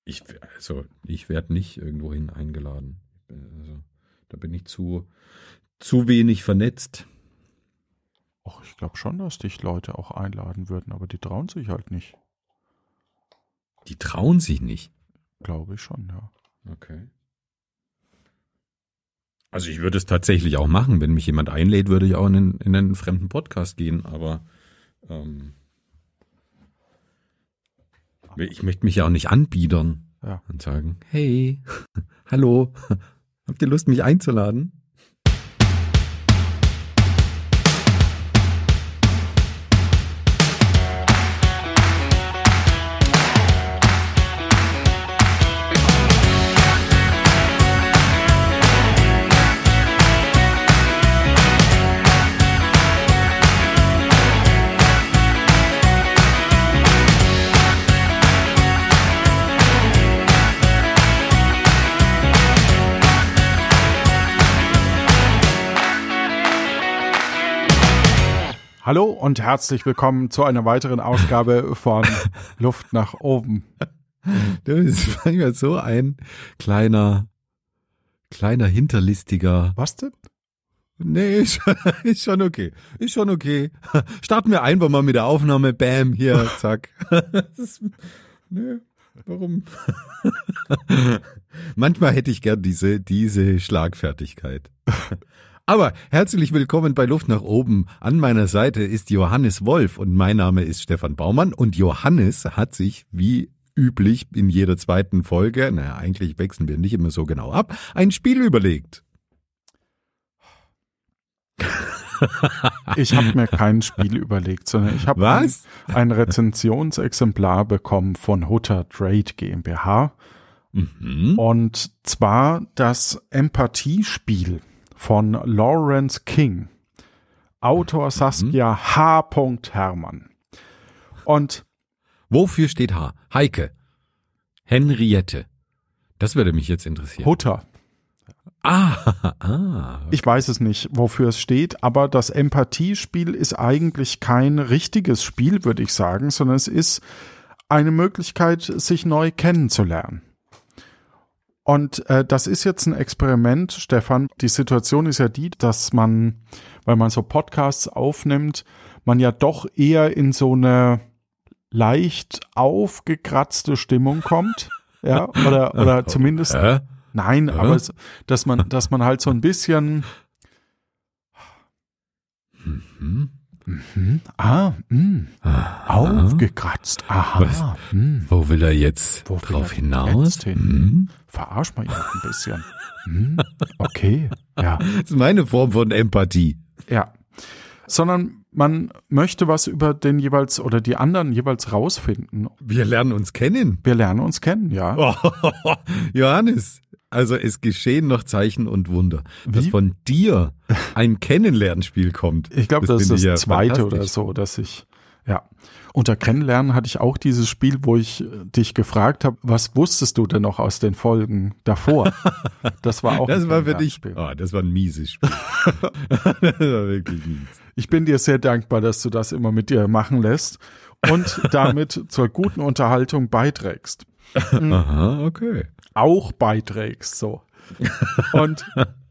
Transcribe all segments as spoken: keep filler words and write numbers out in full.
Ich, also, ich werde nicht irgendwohin eingeladen. Also, da bin ich zu, zu wenig vernetzt. Ach, ich glaube schon, dass dich Leute auch einladen würden, aber die trauen sich halt nicht. Die trauen sich nicht? Glaube ich schon, ja. Okay. Also ich würde es tatsächlich auch machen. Wenn mich jemand einlädt, würde ich auch in einen, in einen fremden Podcast gehen, aber ähm, ich möchte mich ja auch nicht anbiedern Ja. und sagen, hey, hallo, habt ihr Lust, mich einzuladen? Hallo und herzlich willkommen zu einer weiteren Ausgabe von Luft nach oben. Das ist manchmal so ein kleiner, kleiner hinterlistiger. Was denn? Nee, ist schon, ist schon okay. Ist schon okay. Starten wir einfach mal mit der Aufnahme. Bam, hier, zack. Das ist, nee, warum? Manchmal hätte ich gern diese, diese Schlagfertigkeit. Aber herzlich willkommen bei Luft nach oben. An meiner Seite ist Johannes Wolf und mein Name ist Stefan Baumann. Und Johannes hat sich wie üblich in jeder zweiten Folge, naja, eigentlich wechseln wir nicht immer so genau ab, ein Spiel überlegt. Ich habe mir kein Spiel überlegt, sondern ich habe ein, ein Rezensionsexemplar bekommen von Hutter Trade GmbH. Mhm. Und zwar das Empathiespiel von Lawrence King, Autor Saskia H. Hermann. Und wofür steht H? Heike, Henriette. Das würde mich jetzt interessieren. Hutter. Ah, ah. Ich weiß es nicht, wofür es steht, aber das Empathiespiel ist eigentlich kein richtiges Spiel, würde ich sagen, sondern es ist eine Möglichkeit, sich neu kennenzulernen. Und äh, das ist jetzt ein Experiment, Stefan. Die Situation ist ja die, dass man, weil man so Podcasts aufnimmt, man ja doch eher in so eine leicht aufgekratzte Stimmung kommt. Ja, oder, oder zumindest, Hä? nein, Hä? aber es, dass man, dass man halt so ein bisschen, Mhm. mhm, ah, mh, aufgekratzt, aha, Was? mh, Wo will er jetzt Wo will drauf er hinaus? jetzt hin? Mhm. verarsch mal ihn ein bisschen. Hm, okay, ja. Das ist meine Form von Empathie. Ja, sondern man möchte was über den jeweils oder die anderen jeweils rausfinden. Wir lernen uns kennen. Wir lernen uns kennen, ja. Oh, Johannes, also es geschehen noch Zeichen und Wunder, dass Wie? von dir ein Kennenlernspiel kommt. Ich glaube, das, ist finde das ich ja zweite oder fantastisch. so, dass ich, ja. Unter Kennenlernen hatte ich auch dieses Spiel, wo ich äh, dich gefragt habe, was wusstest du denn noch aus den Folgen davor? Das war auch Das ein war für dich, Kennenlernspiel. oh, das war ein mieses Spiel. Das war wirklich mies. Ich bin dir sehr dankbar, dass du das immer mit dir machen lässt und damit zur guten Unterhaltung beiträgst. Aha, okay. Auch beiträgst, so. Und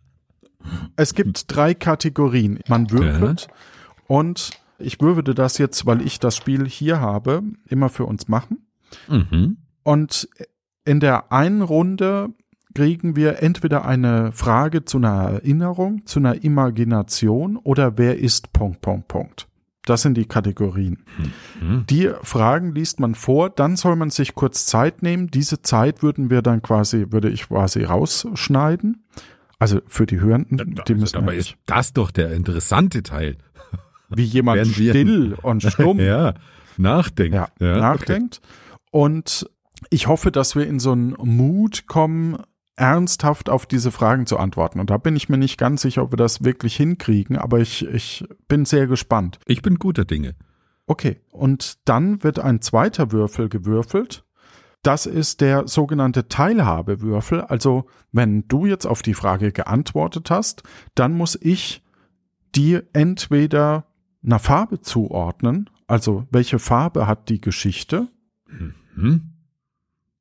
es gibt drei Kategorien. Man würfelt und ich würde das jetzt, weil ich das Spiel hier habe, immer für uns machen. Mhm. Und in der einen Runde kriegen wir entweder eine Frage zu einer Erinnerung, zu einer Imagination oder wer ist Punkt, Punkt, Punkt. Das sind die Kategorien. Mhm. Die Fragen liest man vor, dann soll man sich kurz Zeit nehmen. Diese Zeit würden wir dann quasi, würde ich quasi rausschneiden. Also für die Hörenden, die müssen Aber ja ist nicht, das doch der interessante Teil. wie jemand während wir- still und stumm Ja, nachdenkt. ja, nachdenkt. Und ich hoffe, dass wir in so einen Mut kommen, ernsthaft auf diese Fragen zu antworten. Und da bin ich mir nicht ganz sicher, ob wir das wirklich hinkriegen, aber ich, ich bin sehr gespannt. Ich bin guter Dinge. Okay, und dann wird ein zweiter Würfel gewürfelt. Das ist der sogenannte Teilhabewürfel. Also wenn du jetzt auf die Frage geantwortet hast, dann muss ich die entweder einer Farbe zuordnen, also welche Farbe hat die Geschichte, Mhm.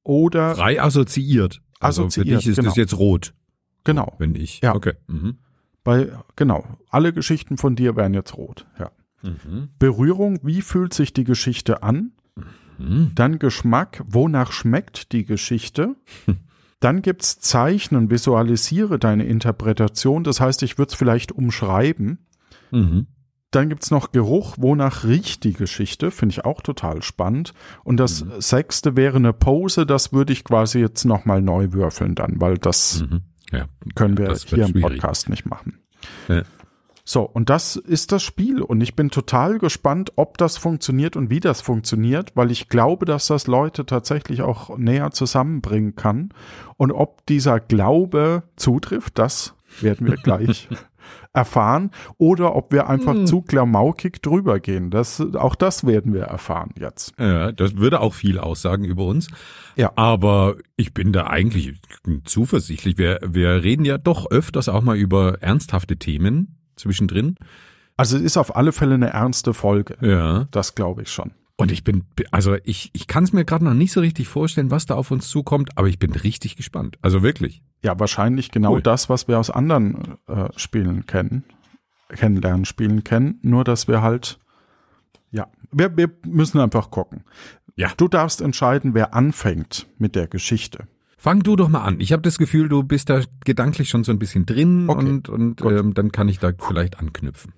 oder frei assoziiert. Also assoziiert, für dich ist genau. das jetzt rot. Genau. Wenn ich. Ja. Okay. Mhm. Bei, genau. Alle Geschichten von dir wären jetzt rot. Ja. Mhm. Berührung, wie fühlt sich die Geschichte an? Mhm. Dann Geschmack, wonach schmeckt die Geschichte? Dann gibt's Zeichnen, visualisiere deine Interpretation. Das heißt, ich würde es vielleicht umschreiben. Mhm. Dann gibt's noch Geruch, wonach riecht die Geschichte, finde ich auch total spannend. Und das Mhm. sechste wäre eine Pose, das würde ich quasi jetzt nochmal neu würfeln dann, weil das Mhm. Ja. können wir Das wird hier im schwierig. Podcast nicht machen. Ja. So, und das ist das Spiel. Und ich bin total gespannt, ob das funktioniert und wie das funktioniert, weil ich glaube, dass das Leute tatsächlich auch näher zusammenbringen kann. Und ob dieser Glaube zutrifft, das werden wir gleich erfahren. Oder ob wir einfach Hm. zu klamaukig drüber gehen. Das, auch das werden wir erfahren jetzt. Ja, das würde auch viel aussagen über uns. Ja. Aber ich bin da eigentlich zuversichtlich. Wir, wir reden ja doch öfters auch mal über ernsthafte Themen zwischendrin. Also es ist auf alle Fälle eine ernste Folge. Ja. Das glaube ich schon. Und ich bin, also ich, ich kann es mir gerade noch nicht so richtig vorstellen, was da auf uns zukommt, aber ich bin richtig gespannt. Also wirklich. Ja, wahrscheinlich genau Cool. das, was wir aus anderen äh, Spielen kennen, kennenlernen, Spielen kennen, nur dass wir halt, ja, wir, wir müssen einfach gucken. Ja. Du darfst entscheiden, wer anfängt mit der Geschichte. Fang du doch mal an. Ich habe das Gefühl, du bist da gedanklich schon so ein bisschen drin Okay, und, und gut. ähm, dann kann ich da vielleicht anknüpfen.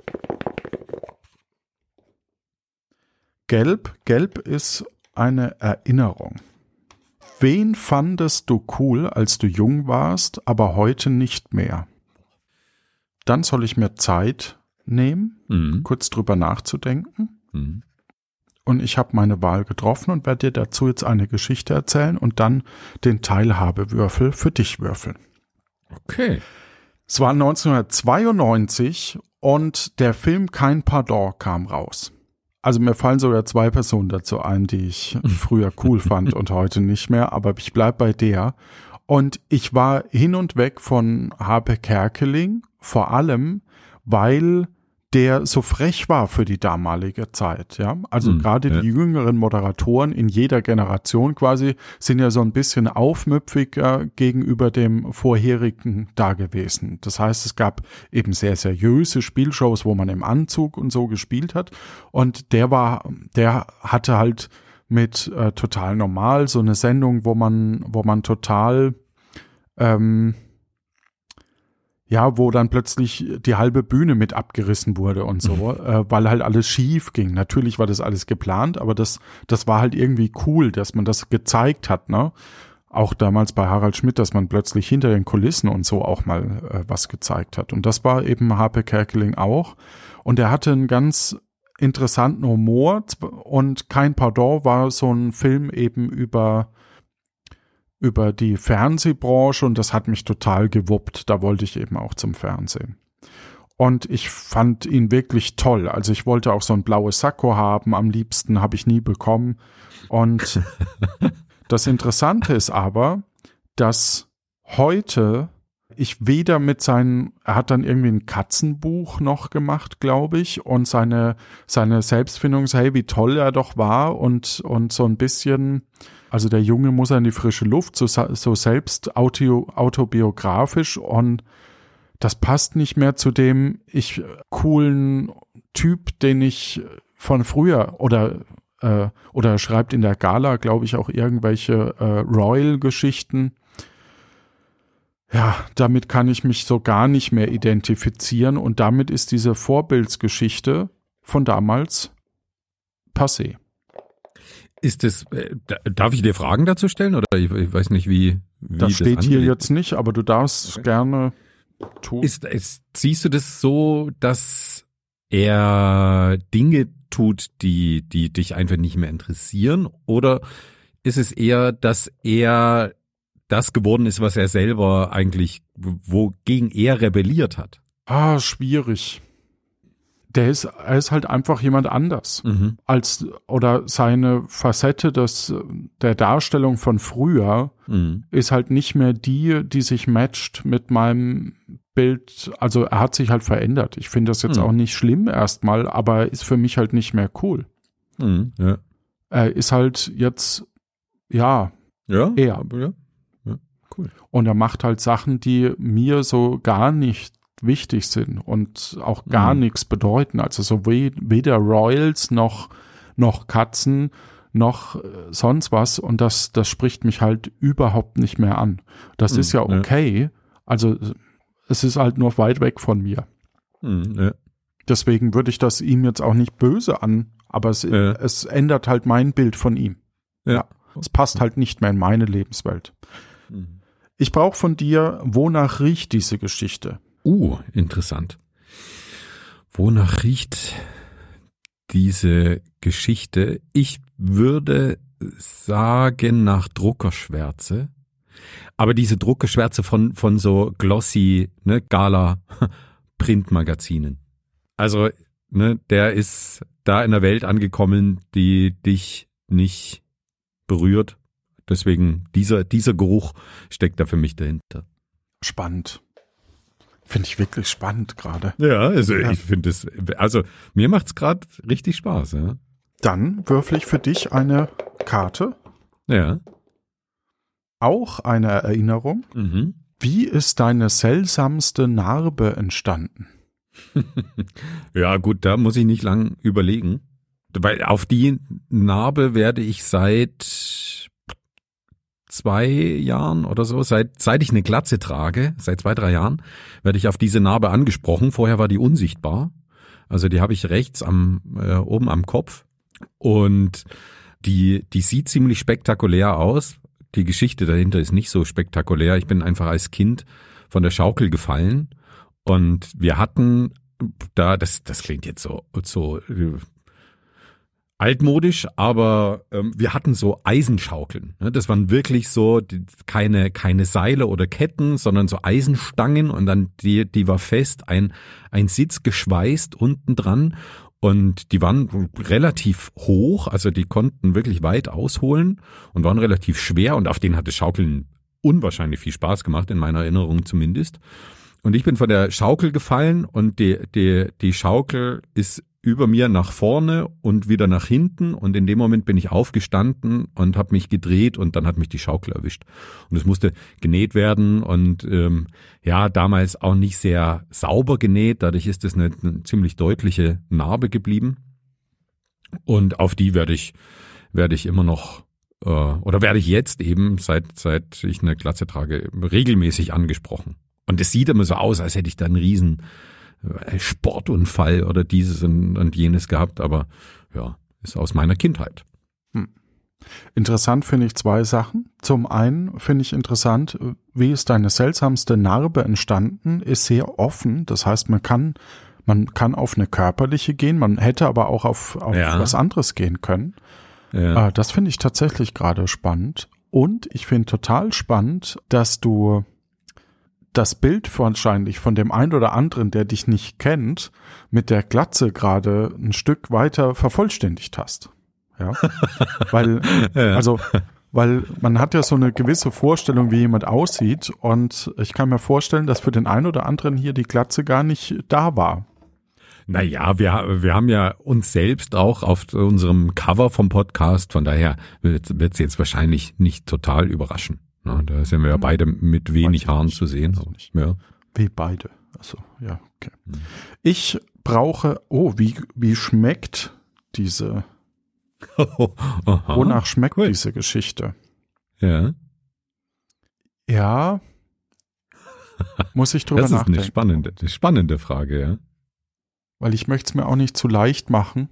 Gelb, gelb ist eine Erinnerung. Wen fandest du cool, als du jung warst, aber heute nicht mehr? Dann soll ich mir Zeit nehmen, Mhm. kurz drüber nachzudenken. Mhm. Und ich habe meine Wahl getroffen und werde dir dazu jetzt eine Geschichte erzählen und dann den Teilhabewürfel für dich würfeln. Okay. Es war neunzehnhundertzweiundneunzig und der Film Kein Pardon kam raus. Also mir fallen sogar zwei Personen dazu ein, die ich früher cool fand und heute nicht mehr, aber ich bleib bei der. Und ich war hin und weg von Harpe Kerkeling, vor allem, weil der so frech war für die damalige Zeit, ja. Also Hm, gerade ja. die jüngeren Moderatoren in jeder Generation quasi sind ja so ein bisschen aufmüpfiger gegenüber dem vorherigen da gewesen. Das heißt, es gab eben sehr seriöse Spielshows, wo man im Anzug und so gespielt hat. Und der war, der hatte halt mit äh, total normal so eine Sendung, wo man, wo man total ähm, ja, wo dann plötzlich die halbe Bühne mit abgerissen wurde und so, äh, weil halt alles schief ging. Natürlich war das alles geplant, aber das, das war halt irgendwie cool, dass man das gezeigt hat, ne? Auch damals bei Harald Schmidt, dass man plötzlich hinter den Kulissen und so auch mal äh, was gezeigt hat. Und das war eben Harpe Kerkeling auch. Und er hatte einen ganz interessanten Humor und Kein Pardon war so ein Film eben über über die Fernsehbranche und das hat mich total gewuppt. Da wollte ich eben auch zum Fernsehen. Und ich fand ihn wirklich toll. Also ich wollte auch so ein blaues Sakko haben. Am liebsten habe ich nie bekommen. Und das Interessante ist aber, dass heute ich weder mit seinen, er hat dann irgendwie ein Katzenbuch noch gemacht, glaube ich, und seine, seine Selbstfindung, hey, wie toll er doch war und, und so ein bisschen, also der Junge muss in die frische Luft, so, so selbst auto, autobiografisch und das passt nicht mehr zu dem ich coolen Typ, den ich von früher oder äh, oder schreibt in der Gala, glaube ich, auch irgendwelche äh, Royal-Geschichten. Ja, damit kann ich mich so gar nicht mehr identifizieren und damit ist diese Vorbildsgeschichte von damals passé. Ist es, äh, darf ich dir Fragen dazu stellen oder ich, ich weiß nicht, wie, wie das das steht hier angelegt jetzt nicht, aber du darfst Okay. gerne tun. ist. Ist, siehst du das so, dass er Dinge tut, die, die dich einfach nicht mehr interessieren oder ist es eher, dass er das geworden ist, was er selber eigentlich, wogegen er rebelliert hat? Ah, schwierig. Der ist, er ist halt einfach jemand anders. Mhm. Als, oder seine Facette des, der Darstellung von früher Mhm. ist halt nicht mehr die, die sich matcht mit meinem Bild. Also er hat sich halt verändert. Ich finde das jetzt Mhm. auch nicht schlimm erstmal, aber ist für mich halt nicht mehr cool. Mhm. Ja. Er ist halt jetzt, ja, Ja, Er. aber ja. ja. Cool. Und er macht halt Sachen, die mir so gar nicht wichtig sind und auch gar Mhm. nichts bedeuten. Also so we- weder Royals noch, noch Katzen noch äh, sonst was. Und das, das spricht mich halt überhaupt nicht mehr an. Das Mhm, ist ja ja. okay. Also es ist halt nur weit weg von mir. Mhm, ja. Deswegen würde ich das ihm jetzt auch nicht böse an, aber es, Ja. es ändert halt mein Bild von ihm. Ja. Es passt halt nicht mehr in meine Lebenswelt. Mhm. Ich brauche von dir, wonach riecht diese Geschichte? Uh, interessant. Wonach riecht diese Geschichte? Ich würde sagen nach Druckerschwärze. Aber diese Druckerschwärze von, von so glossy, ne, Gala-Printmagazinen. Also, ne, der ist da in der Welt angekommen, die dich nicht berührt. Deswegen, dieser, dieser Geruch steckt da für mich dahinter. Spannend. Finde ich wirklich spannend gerade. Ja, also Ja. ich finde es, also mir macht's gerade richtig Spaß, ja. Dann würfel ich für dich eine Karte, Ja. auch eine Erinnerung. Mhm. Wie ist deine seltsamste Narbe entstanden? Ja, gut, da muss ich nicht lang überlegen. Weil auf die Narbe werde ich seit zwei Jahren oder so, seit, seit ich eine Glatze trage, seit zwei, drei Jahren, werde ich auf diese Narbe angesprochen. Vorher war die unsichtbar. Also die habe ich rechts am, äh, oben am Kopf. Und die, die sieht ziemlich spektakulär aus. Die Geschichte dahinter ist nicht so spektakulär. Ich bin einfach als Kind von der Schaukel gefallen. Und wir hatten da, das, das klingt jetzt so, so äh, altmodisch, aber ähm, wir hatten so Eisenschaukeln. Ne? Das waren wirklich so die, keine keine Seile oder Ketten, sondern so Eisenstangen und dann die die war fest, ein ein Sitz geschweißt unten dran und die waren relativ hoch, also die konnten wirklich weit ausholen und waren relativ schwer und auf denen hatte Schaukeln unwahrscheinlich viel Spaß gemacht, in meiner Erinnerung zumindest. Und ich bin von der Schaukel gefallen und die die die Schaukel ist über mir nach vorne und wieder nach hinten und in dem Moment bin ich aufgestanden und habe mich gedreht und dann hat mich die Schaukel erwischt. Und es musste genäht werden und ähm, ja, damals auch nicht sehr sauber genäht, dadurch ist es eine, eine ziemlich deutliche Narbe geblieben und auf die werde ich werde ich immer noch äh, oder werde ich jetzt eben, seit seit ich eine Glatze trage, regelmäßig angesprochen. Und es sieht immer so aus, als hätte ich da einen riesen Sportunfall oder dieses und, und jenes gehabt, aber ja, ist aus meiner Kindheit. Hm. Interessant finde ich zwei Sachen. Zum einen finde ich interessant, wie ist deine seltsamste Narbe entstanden, ist sehr offen. Das heißt, man kann, man kann auf eine körperliche gehen, man hätte aber auch auf, auf Ja. was anderes gehen können. Ja. Äh, das finde ich tatsächlich gerade spannend. Und ich finde total spannend, dass du das Bild wahrscheinlich von dem einen oder anderen, der dich nicht kennt, mit der Glatze gerade ein Stück weiter vervollständigt hast. Ja, weil, Ja. also, weil man hat ja so eine gewisse Vorstellung, wie jemand aussieht und ich kann mir vorstellen, dass für den einen oder anderen hier die Glatze gar nicht da war. Naja, wir, wir haben ja uns selbst auch auf unserem Cover vom Podcast, von daher wird es jetzt wahrscheinlich nicht total überraschen. Na, da sind wir ja beide mit wenig Haaren zu sehen. Ja. Wie beide. Also, ja, okay. Ich brauche, oh, wie, wie schmeckt diese, Aha. wonach schmeckt Cool. diese Geschichte? Ja, Ja, muss ich drüber das ist nachdenken. eine spannende, eine spannende Frage, ja. Weil ich möchte es mir auch nicht zu leicht machen.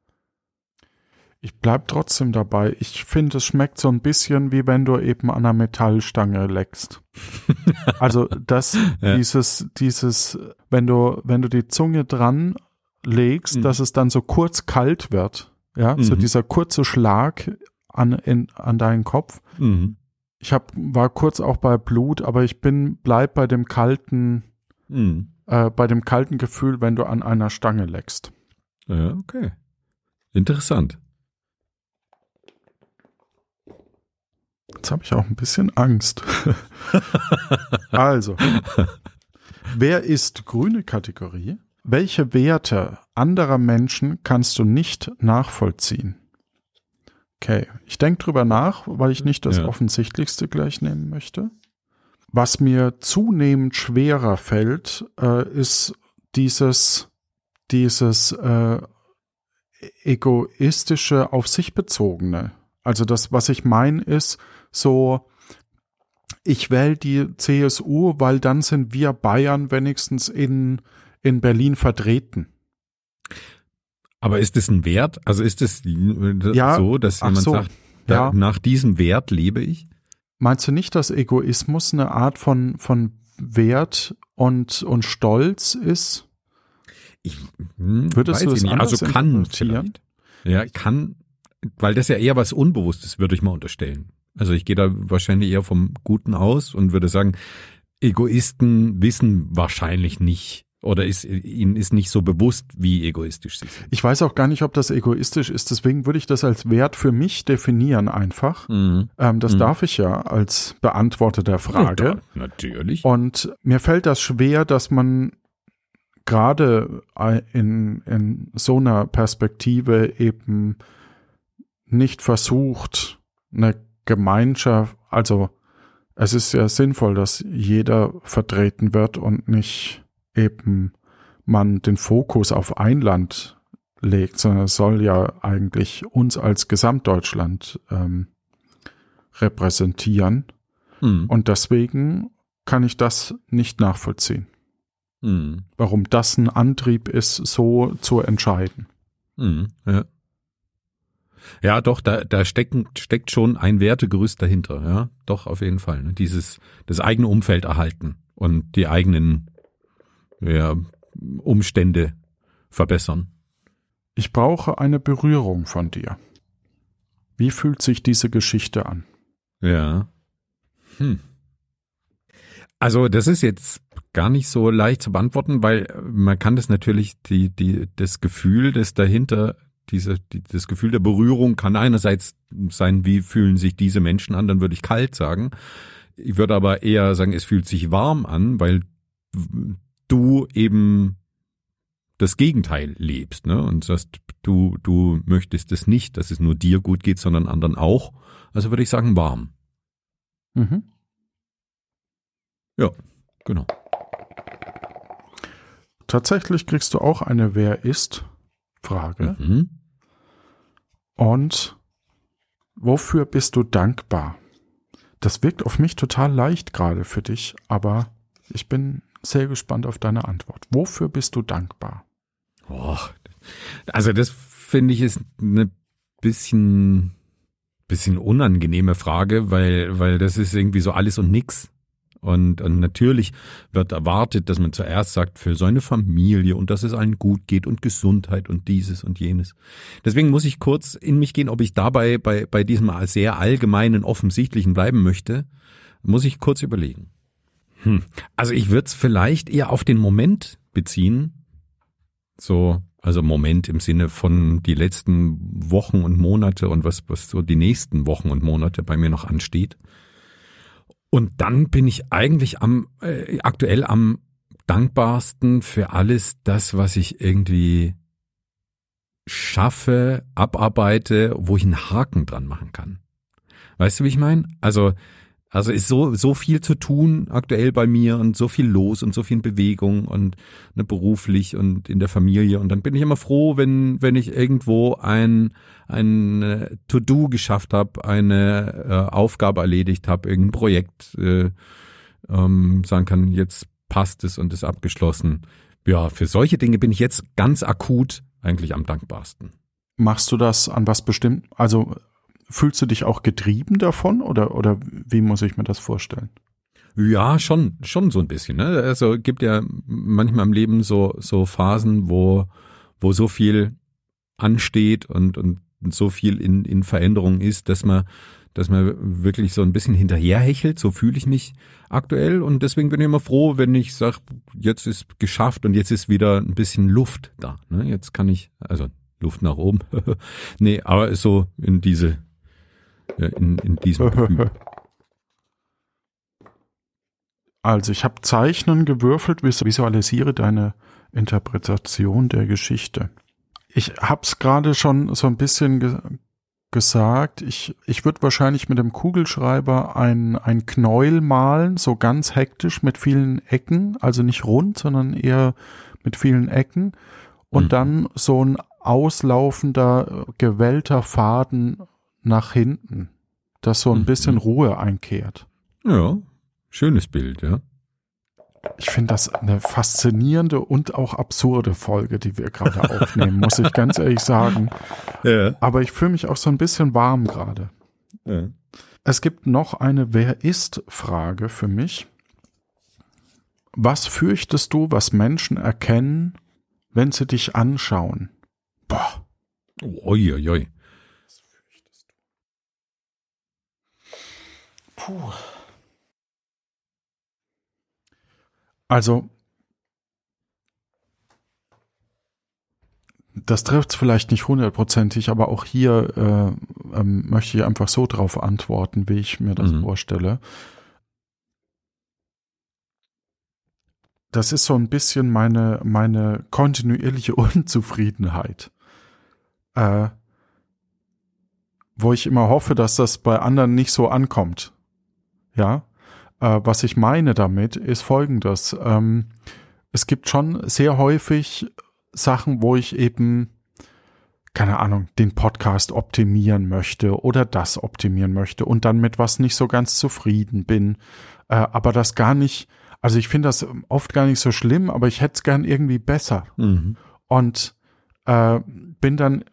Ich bleib trotzdem dabei. Ich finde, es schmeckt so ein bisschen, wie wenn du eben an einer Metallstange leckst. Also das, Ja. dieses, dieses, wenn du, wenn du die Zunge dran legst, Mhm. dass es dann so kurz kalt wird. Ja, so Mhm. dieser kurze Schlag an, in, an deinen Kopf. Mhm. Ich hab, war kurz auch bei Blut, aber ich bin, bleib bei dem kalten, Mhm. äh, bei dem kalten Gefühl, wenn du an einer Stange leckst. Ja, okay. Interessant. Jetzt habe ich auch ein bisschen Angst. Also, wer ist grüne Kategorie? Welche Werte anderer Menschen kannst du nicht nachvollziehen? Okay, ich denke drüber nach, weil ich nicht das Ja. Offensichtlichste gleich nehmen möchte. Was mir zunehmend schwerer fällt, äh, ist dieses, dieses äh, egoistische, auf sich bezogene. Also das, was ich meine, ist so, ich wähle die C S U, weil dann sind wir Bayern wenigstens in, in Berlin vertreten. Aber ist es ein Wert? Also ist es Ja, so, dass ach jemand so, sagt, da, ja. nach diesem Wert lebe ich? Meinst du nicht, dass Egoismus eine Art von, von Wert und, und Stolz ist? Ich, hm, Würdest weiß du ich das nicht. anders Also kann interpretieren? vielleicht. Ja, kann, weil das ja eher was Unbewusstes, würde ich mal unterstellen. Also ich gehe da wahrscheinlich eher vom Guten aus und würde sagen, Egoisten wissen wahrscheinlich nicht oder ist, ihnen ist nicht so bewusst, wie egoistisch sie sind. Ich weiß auch gar nicht, ob das egoistisch ist, deswegen würde ich das als Wert für mich definieren einfach. Mhm. Ähm, das Mhm. darf ich ja als Beantworter der Frage. Ja, da, natürlich. Und mir fällt das schwer, dass man gerade in, in so einer Perspektive eben nicht versucht, eine Gemeinschaft, also es ist ja sinnvoll, dass jeder vertreten wird und nicht eben man den Fokus auf ein Land legt, sondern es soll ja eigentlich uns als Gesamtdeutschland ähm, repräsentieren. Mhm. Und deswegen kann ich das nicht nachvollziehen. Mhm. Warum das ein Antrieb ist, so zu entscheiden. Mhm. Ja. Ja, doch, da, da stecken, steckt schon ein Wertegerüst dahinter, ja, doch, auf jeden Fall. Ne? Dieses, das eigene Umfeld erhalten und die eigenen ja, Umstände verbessern. Ich brauche eine Berührung von dir. Wie fühlt sich diese Geschichte an? Ja. Hm. Also, das ist jetzt gar nicht so leicht zu beantworten, weil man kann das natürlich, die, die, das Gefühl, das dahinter, diese, die, das Gefühl der Berührung kann einerseits sein, wie fühlen sich diese Menschen an, dann würde ich kalt sagen. Ich würde aber eher sagen, es fühlt sich warm an, weil du eben das Gegenteil lebst, ne? Und sagst, du, du möchtest es nicht, dass es nur dir gut geht, sondern anderen auch. Also würde ich sagen, warm. Mhm. Ja, genau. Tatsächlich kriegst du auch eine Wer ist Frage. Mhm. Und wofür bist du dankbar? Das wirkt auf mich total leicht gerade für dich, aber ich bin sehr gespannt auf deine Antwort. Wofür bist du dankbar? Oh, also das finde ich ist eine bisschen, bisschen unangenehme Frage, weil, weil das ist irgendwie so alles und nix. Und, und natürlich wird erwartet, dass man zuerst sagt, für seine Familie und dass es allen gut geht und Gesundheit und dieses und jenes. Deswegen muss ich kurz in mich gehen, ob ich dabei bei, bei diesem sehr allgemeinen, offensichtlichen bleiben möchte, muss ich kurz überlegen. Hm. Also ich würde es vielleicht eher auf den Moment beziehen, so, also Moment im Sinne von die letzten Wochen und Monate und was, was so die nächsten Wochen und Monate bei mir noch ansteht. Und dann bin ich eigentlich am äh, aktuell am dankbarsten für alles das, was ich irgendwie schaffe, abarbeite, wo ich einen Haken dran machen kann. Weißt du, wie ich meine? Also also ist so so viel zu tun aktuell bei mir und so viel los und so viel in Bewegung und ne, beruflich und in der Familie. Und dann bin ich immer froh, wenn wenn ich irgendwo ein ein äh, To-Do geschafft habe, eine äh, Aufgabe erledigt habe, irgendein Projekt äh, ähm, sagen kann, jetzt passt es und ist abgeschlossen. Ja, für solche Dinge bin ich jetzt ganz akut eigentlich am dankbarsten. Machst du das an was bestimmt? Also fühlst du dich auch getrieben davon oder, oder wie muss ich mir das vorstellen? Ja, schon, schon so ein bisschen. Ne? Also gibt ja manchmal im Leben so so Phasen, wo wo so viel ansteht und und so viel in in Veränderung ist, dass man dass man wirklich so ein bisschen hinterherhechelt. So fühle ich mich aktuell und deswegen bin ich immer froh, wenn ich sage, jetzt ist geschafft und jetzt ist wieder ein bisschen Luft da. Ne? Jetzt kann ich, also Luft nach oben. Nee, aber so in diese in in diesem Gefühl. Also ich habe Zeichnen gewürfelt, visualisiere deine Interpretation der Geschichte. Ich habe es gerade schon so ein bisschen ge- gesagt, ich, ich würde wahrscheinlich mit dem Kugelschreiber ein, ein Knäuel malen, so ganz hektisch mit vielen Ecken, also nicht rund, sondern eher mit vielen Ecken und mhm. dann so ein auslaufender, gewellter Faden nach hinten, dass so ein mhm. bisschen Ruhe einkehrt. Ja, schönes Bild, ja. Ich finde das eine faszinierende und auch absurde Folge, die wir gerade aufnehmen, muss ich ganz ehrlich sagen. Ja. Aber ich fühle mich auch so ein bisschen warm gerade. Ja. Es gibt noch eine Wer-ist-Frage für mich. Was fürchtest du, was Menschen erkennen, wenn sie dich anschauen? Boah. Oi, oi, oi. Was fürchtest du? Puh. Also, das trifft es vielleicht nicht hundertprozentig, aber auch hier äh, ähm, möchte ich einfach so drauf antworten, wie ich mir das mhm. vorstelle. Das ist so ein bisschen meine, meine kontinuierliche Unzufriedenheit, äh, wo ich immer hoffe, dass das bei anderen nicht so ankommt. Ja. Was ich meine damit ist Folgendes. Ähm, es gibt schon sehr häufig Sachen, wo ich eben, keine Ahnung, den Podcast optimieren möchte oder das optimieren möchte und dann mit was nicht so ganz zufrieden bin. Äh, aber das gar nicht, also ich finde das oft gar nicht so schlimm, aber ich hätte es gern irgendwie besser. Mhm. Und äh, bin dann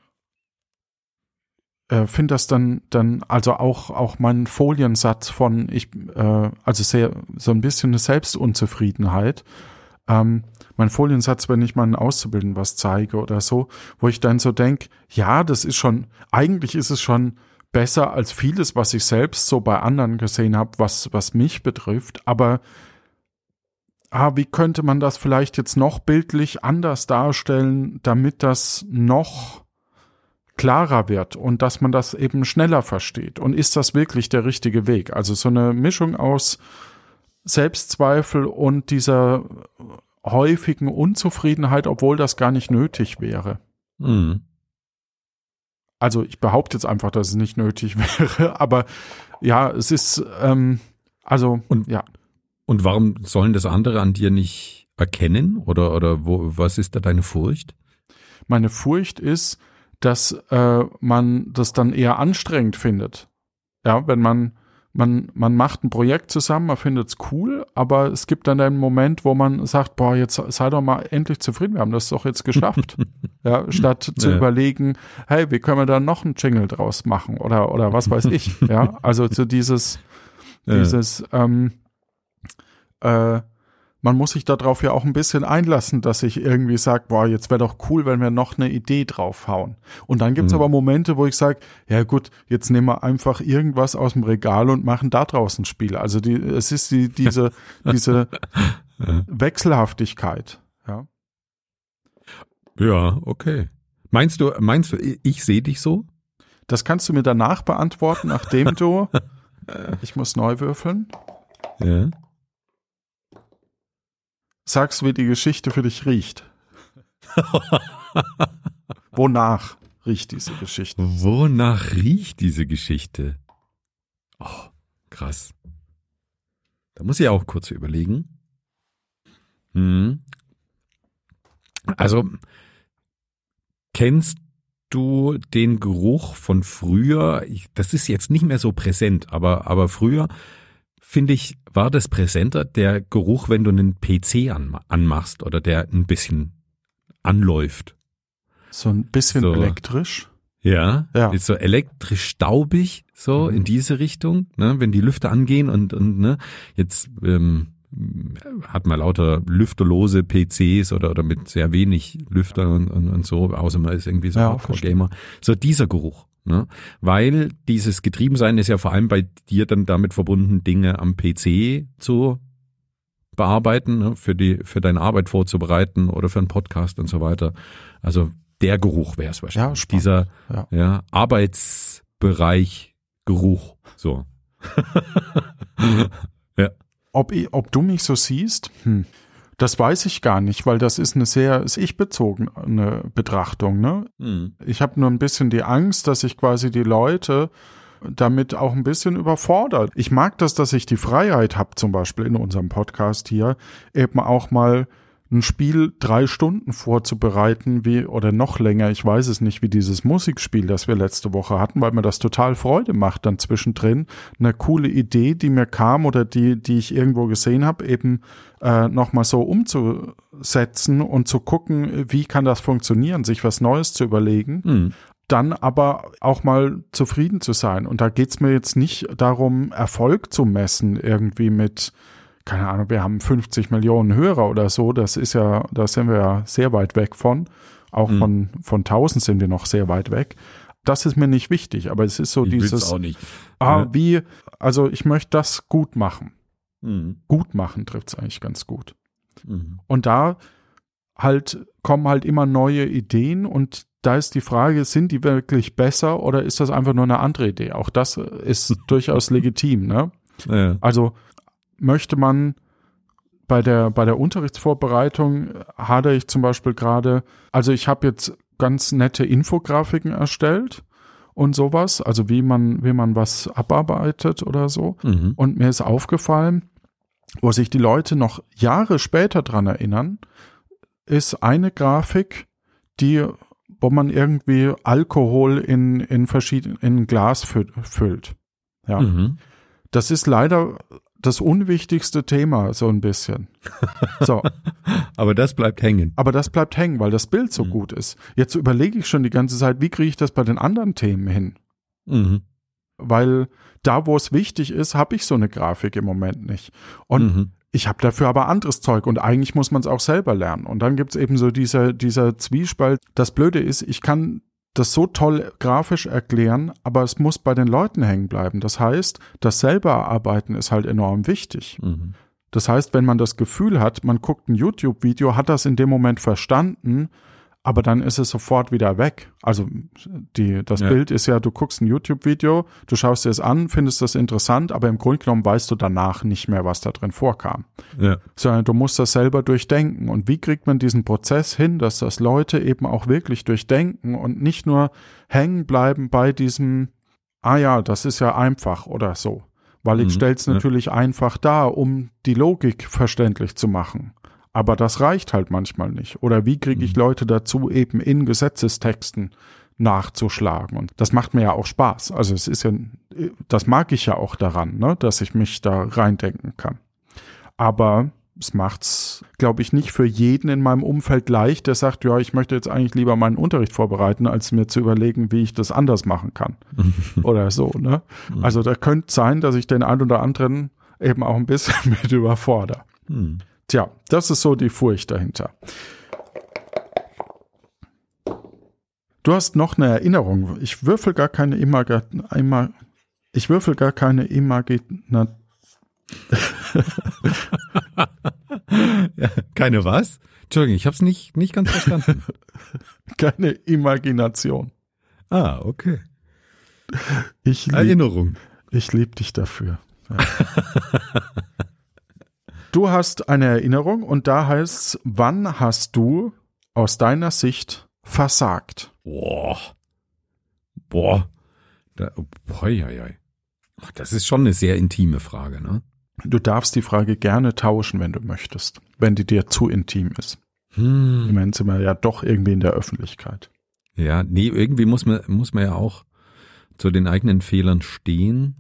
Äh, finde das dann, dann also auch, auch mein Foliensatz von, ich, äh, also sehr, so ein bisschen eine Selbstunzufriedenheit. Ähm, mein Foliensatz, wenn ich meinen Auszubildenden was zeige oder so, wo ich dann so denke, ja, das ist schon, eigentlich ist es schon besser als vieles, was ich selbst so bei anderen gesehen habe, was, was mich betrifft, aber ah, wie könnte man das vielleicht jetzt noch bildlich anders darstellen, damit das noch klarer wird und dass man das eben schneller versteht. Und ist das wirklich der richtige Weg? Also so eine Mischung aus Selbstzweifel und dieser häufigen Unzufriedenheit, obwohl das gar nicht nötig wäre. Mhm. Also ich behaupte jetzt einfach, dass es nicht nötig wäre, aber ja, es ist, ähm, also, und, ja. Und warum sollen das andere an dir nicht erkennen? Oder, oder wo, was ist da deine Furcht? Meine Furcht ist, dass äh, man das dann eher anstrengend findet. Ja, wenn man, man, man macht ein Projekt zusammen, man findet es cool, aber es gibt dann einen Moment, wo man sagt, boah, jetzt sei doch mal endlich zufrieden, wir haben das doch jetzt geschafft. Ja, statt zu ja. überlegen, hey, wie können wir da noch einen Jingle draus machen oder, oder was weiß ich. Ja, also so dieses, ja. dieses, ähm, äh, man muss sich darauf ja auch ein bisschen einlassen, dass ich irgendwie sage, boah, jetzt wäre doch cool, wenn wir noch eine Idee draufhauen. Und dann gibt's mhm. aber Momente, wo ich sage, ja gut, jetzt nehmen wir einfach irgendwas aus dem Regal und machen da draußen ein Spiel. Also die, es ist die, diese, diese ja. Wechselhaftigkeit. Ja. Ja, okay. Meinst du, meinst du, ich sehe dich so? Das kannst du mir danach beantworten, nachdem du, ich muss neu würfeln. Ja. Sagst, wie die Geschichte für dich riecht. Wonach riecht diese Geschichte? Wonach riecht diese Geschichte? Oh, krass. Da muss ich auch kurz überlegen. Hm. Also, kennst du den Geruch von früher? Ich, das ist jetzt nicht mehr so präsent, aber, aber früher, finde ich, war das präsenter, der Geruch, wenn du einen P C an, anmachst oder der ein bisschen anläuft. So ein bisschen so, elektrisch? Ja, ja. Ist so elektrisch staubig, so mhm. in diese Richtung, ne, wenn die Lüfter angehen und, und ne, jetzt ähm, hat man lauter lüfterlose P Cs oder, oder mit sehr wenig Lüfter und, und, und so, außer man ist irgendwie so ja, Hardcore-Gamer. So dieser Geruch. Ne? Weil dieses Getriebensein ist ja vor allem bei dir dann damit verbunden, Dinge am P C zu bearbeiten, ne? für die für deine Arbeit vorzubereiten oder für einen Podcast und so weiter. Also der Geruch wäre es wahrscheinlich. Ja, dieser ja. Ja, Arbeitsbereich Geruch. So. ja. Ob, ob du mich so siehst, hm. Das weiß ich gar nicht, weil das ist eine sehr ist ich-bezogene Betrachtung. Ne? Mhm. Ich habe nur ein bisschen die Angst, dass ich quasi die Leute damit auch ein bisschen überfordert. Ich mag das, dass ich die Freiheit habe, zum Beispiel in unserem Podcast hier, eben auch mal ein Spiel drei Stunden vorzubereiten, wie oder noch länger, ich weiß es nicht, wie dieses Musikspiel, das wir letzte Woche hatten, weil mir das total Freude macht, dann zwischendrin eine coole Idee, die mir kam oder die, die ich irgendwo gesehen habe, eben äh, nochmal so umzusetzen und zu gucken, wie kann das funktionieren, sich was Neues zu überlegen. Mhm. Dann aber auch mal zufrieden zu sein. Und da geht's mir jetzt nicht darum, Erfolg zu messen, irgendwie mit, keine Ahnung, wir haben fünfzig Millionen Hörer oder so. Das ist ja, da sind wir ja sehr weit weg von. Auch mhm. von, von tausend sind wir noch sehr weit weg. Das ist mir nicht wichtig, aber es ist so ich dieses, auch nicht. ah, Ja. wie, also ich möchte das gut machen. Mhm. Gut machen trifft's eigentlich ganz gut. Mhm. Und da halt kommen halt immer neue Ideen und da ist die Frage, sind die wirklich besser oder ist das einfach nur eine andere Idee? Auch das ist durchaus legitim, ne? Ja. Also möchte man bei der, bei der Unterrichtsvorbereitung hadere ich zum Beispiel gerade, also ich habe jetzt ganz nette Infografiken erstellt und sowas, also wie man, wie man was abarbeitet oder so. Mhm. Und mir ist aufgefallen, wo sich die Leute noch Jahre später dran erinnern, ist eine Grafik, die wo man irgendwie Alkohol in, in verschiedenen, in ein Glas füllt. Ja. Mhm. Das ist leider das unwichtigste Thema, so ein bisschen. So. Aber das bleibt hängen. Aber das bleibt hängen, weil das Bild so Mhm. gut ist. Jetzt überlege ich schon die ganze Zeit, wie kriege ich das bei den anderen Themen hin? Mhm. Weil da, wo es wichtig ist, habe ich so eine Grafik im Moment nicht. Und Mhm. ich habe dafür aber anderes Zeug und eigentlich muss man es auch selber lernen. Und dann gibt's eben so dieser, dieser Zwiespalt. Das Blöde ist, ich kann das so toll grafisch erklären, aber es muss bei den Leuten hängen bleiben. Das heißt, das selber erarbeiten ist halt enorm wichtig. Mhm. Das heißt, wenn man das Gefühl hat, man guckt ein YouTube-Video, hat das in dem Moment verstanden, aber dann ist es sofort wieder weg. Also die, das Ja. Bild ist ja, du guckst ein YouTube-Video, du schaust dir es an, findest das interessant, aber im Grunde genommen weißt du danach nicht mehr, was da drin vorkam. Ja. Sondern du musst das selber durchdenken. Und wie kriegt man diesen Prozess hin, dass das Leute eben auch wirklich durchdenken und nicht nur hängen bleiben bei diesem, ah ja, das ist ja einfach oder so. Weil ich Mhm, stell's ja. natürlich einfach dar, um die Logik verständlich zu machen. Aber das reicht halt manchmal nicht. Oder wie kriege ich Mhm. Leute dazu, eben in Gesetzestexten nachzuschlagen? Und das macht mir ja auch Spaß. Also es ist ja, das mag ich ja auch daran, ne, dass ich mich da reindenken kann. Aber es macht's, glaube ich, nicht für jeden in meinem Umfeld leicht, der sagt, ja, ich möchte jetzt eigentlich lieber meinen Unterricht vorbereiten, als mir zu überlegen, wie ich das anders machen kann. Oder so, ne? Also da könnte sein, dass ich den einen oder anderen eben auch ein bisschen mit überfordere. Mhm. Tja, das ist so die Furcht dahinter. Du hast noch eine Erinnerung. Ich würfel gar keine Imaga, Ima, ich würfel gar keine Imagina, Ja, keine was? Entschuldigung, ich habe es nicht, nicht ganz verstanden. keine Imagination. Ah, okay. Ich lieb, Erinnerung. ich lieb dich dafür. Ja. Du hast eine Erinnerung und da heißt's, wann hast du aus deiner Sicht versagt? Boah. Boah. Da, boah, ja, ja. Das ist schon eine sehr intime Frage, ne? Du darfst die Frage gerne tauschen, wenn du möchtest, wenn die dir zu intim ist. Hm. Im Moment sind wir ja doch irgendwie in der Öffentlichkeit. Ja, nee, irgendwie muss man, muss man ja auch zu den eigenen Fehlern stehen.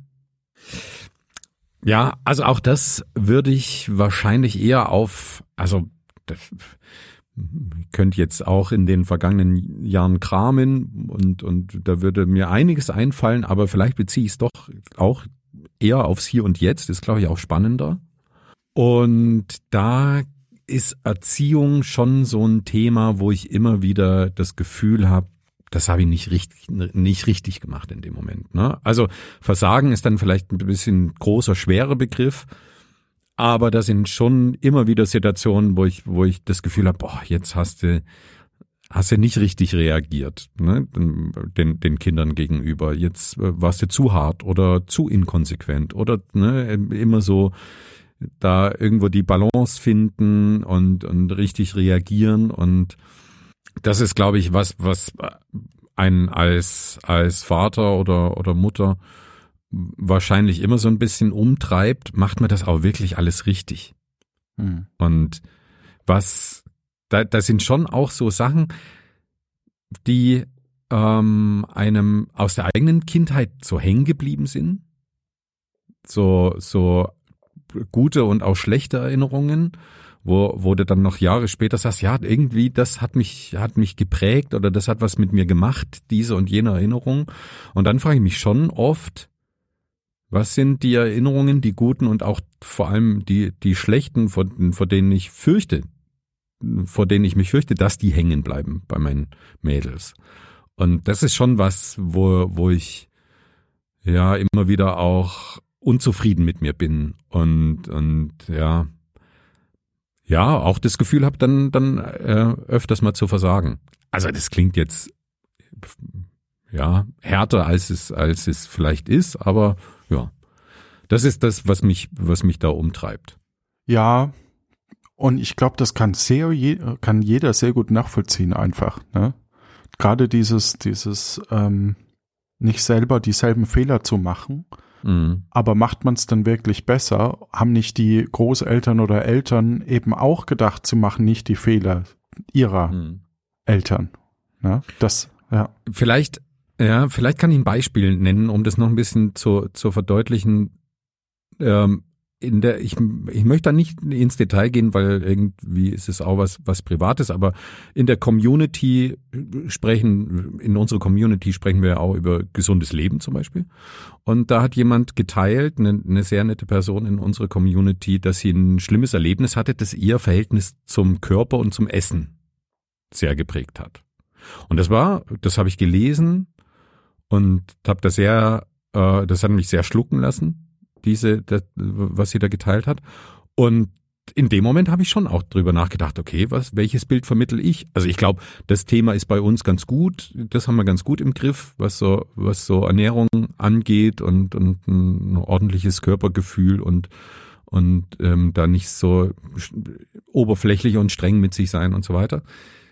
Ja, also auch das würde ich wahrscheinlich eher auf, also das könnte jetzt auch in den vergangenen Jahren kramen und, und da würde mir einiges einfallen, aber vielleicht beziehe ich es doch auch eher aufs Hier und Jetzt, ist glaube ich auch spannender. Und da ist Erziehung schon so ein Thema, wo ich immer wieder das Gefühl habe, das habe ich nicht richtig, nicht richtig gemacht in dem Moment. Ne? Also Versagen ist dann vielleicht ein bisschen großer, schwerer Begriff, aber das sind schon immer wieder Situationen, wo ich, wo ich das Gefühl habe, boah, jetzt hast du, hast du nicht richtig reagiert, ne? den, den Kindern gegenüber. Jetzt warst du zu hart oder zu inkonsequent oder ne, immer so da irgendwo die Balance finden und, und richtig reagieren. Und das ist, glaube ich, was, was einen als, als Vater oder, oder Mutter wahrscheinlich immer so ein bisschen umtreibt. Macht man das auch wirklich alles richtig? Hm. Und was, da, da sind schon auch so Sachen, die ähm, einem aus der eigenen Kindheit so hängen geblieben sind. So, so gute und auch schlechte Erinnerungen, wo, wo du dann noch Jahre später sagst, ja, irgendwie, das hat mich, hat mich geprägt oder das hat was mit mir gemacht, diese und jene Erinnerung. Und dann frage ich mich schon oft, was sind die Erinnerungen, die guten und auch vor allem die, die schlechten, vor, vor denen ich fürchte, vor denen ich mich fürchte, dass die hängen bleiben bei meinen Mädels. Und das ist schon was, wo, wo ich ja immer wieder auch unzufrieden mit mir bin und und ja ja auch das Gefühl habe, dann dann äh, öfters mal zu versagen. Also das klingt jetzt ja härter als es als es vielleicht ist, aber ja, das ist das, was mich was mich da umtreibt. Ja, und ich glaube, das kann sehr kann jeder sehr gut nachvollziehen einfach. Ne? Gerade dieses dieses ähm, nicht selber dieselben Fehler zu machen. Mhm. Aber macht man es dann wirklich besser? Haben nicht die Großeltern oder Eltern eben auch gedacht, sie machen nicht die Fehler ihrer mhm. Eltern? Ne? Das, ja. Vielleicht, ja, vielleicht kann ich ein Beispiel nennen, um das noch ein bisschen zu, zu verdeutlichen. Ähm, in der, ich, ich möchte da nicht ins Detail gehen, weil irgendwie ist es auch was, was Privates, aber in der Community sprechen, in unserer Community sprechen wir auch über gesundes Leben zum Beispiel. Und da hat jemand geteilt, eine, eine sehr nette Person in unserer Community, dass sie ein schlimmes Erlebnis hatte, das ihr Verhältnis zum Körper und zum Essen sehr geprägt hat. Und das war, das habe ich gelesen und habe das sehr, äh, das hat mich sehr schlucken lassen. Diese, das, was sie da geteilt hat. Und in dem Moment habe ich schon auch drüber nachgedacht, okay, was, welches Bild vermittel ich? Also ich glaube, das Thema ist bei uns ganz gut, das haben wir ganz gut im Griff, was so, was so Ernährung angeht und, und ein ordentliches Körpergefühl und, und ähm, da nicht so oberflächlich und streng mit sich sein und so weiter.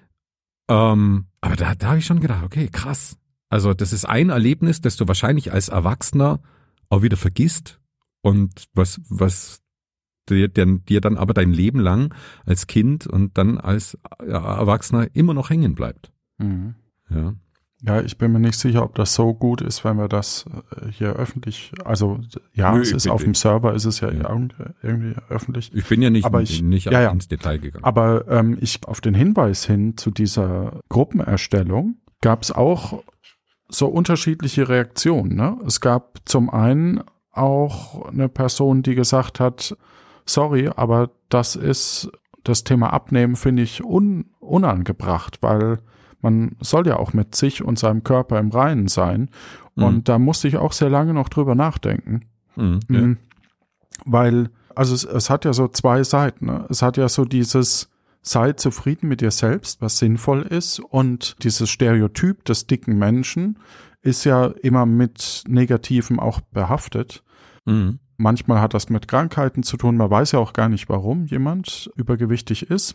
Ähm, aber da, da habe ich schon gedacht, okay, krass. Also das ist ein Erlebnis, das du wahrscheinlich als Erwachsener auch wieder vergisst. Und was, was dir, dir dann aber dein Leben lang als Kind und dann als Erwachsener immer noch hängen bleibt. Mhm. Ja. Ja, ich bin mir nicht sicher, ob das so gut ist, wenn wir das hier öffentlich, also ja, Nö, es ist auf dem Server, ist es ja, ja. irgendwie öffentlich. Ich bin ja nicht, aber ich, nicht ja, ja. ins Detail gegangen. Aber ähm, ich auf den Hinweis hin zu dieser Gruppenerstellung gab es auch so unterschiedliche Reaktionen. Ne? Es gab zum einen auch eine Person, die gesagt hat, sorry, aber das ist, das Thema Abnehmen finde ich un, unangebracht, weil man soll ja auch mit sich und seinem Körper im Reinen sein. Mhm. Und da musste ich auch sehr lange noch drüber nachdenken. Mhm, ja. mhm, weil, also es, es hat ja so zwei Seiten. Ne? Es hat ja so dieses, sei zufrieden mit dir selbst, was sinnvoll ist, und dieses Stereotyp des dicken Menschen ist ja immer mit Negativem auch behaftet. Mhm. Manchmal hat das mit Krankheiten zu tun. Man weiß ja auch gar nicht, warum jemand übergewichtig ist.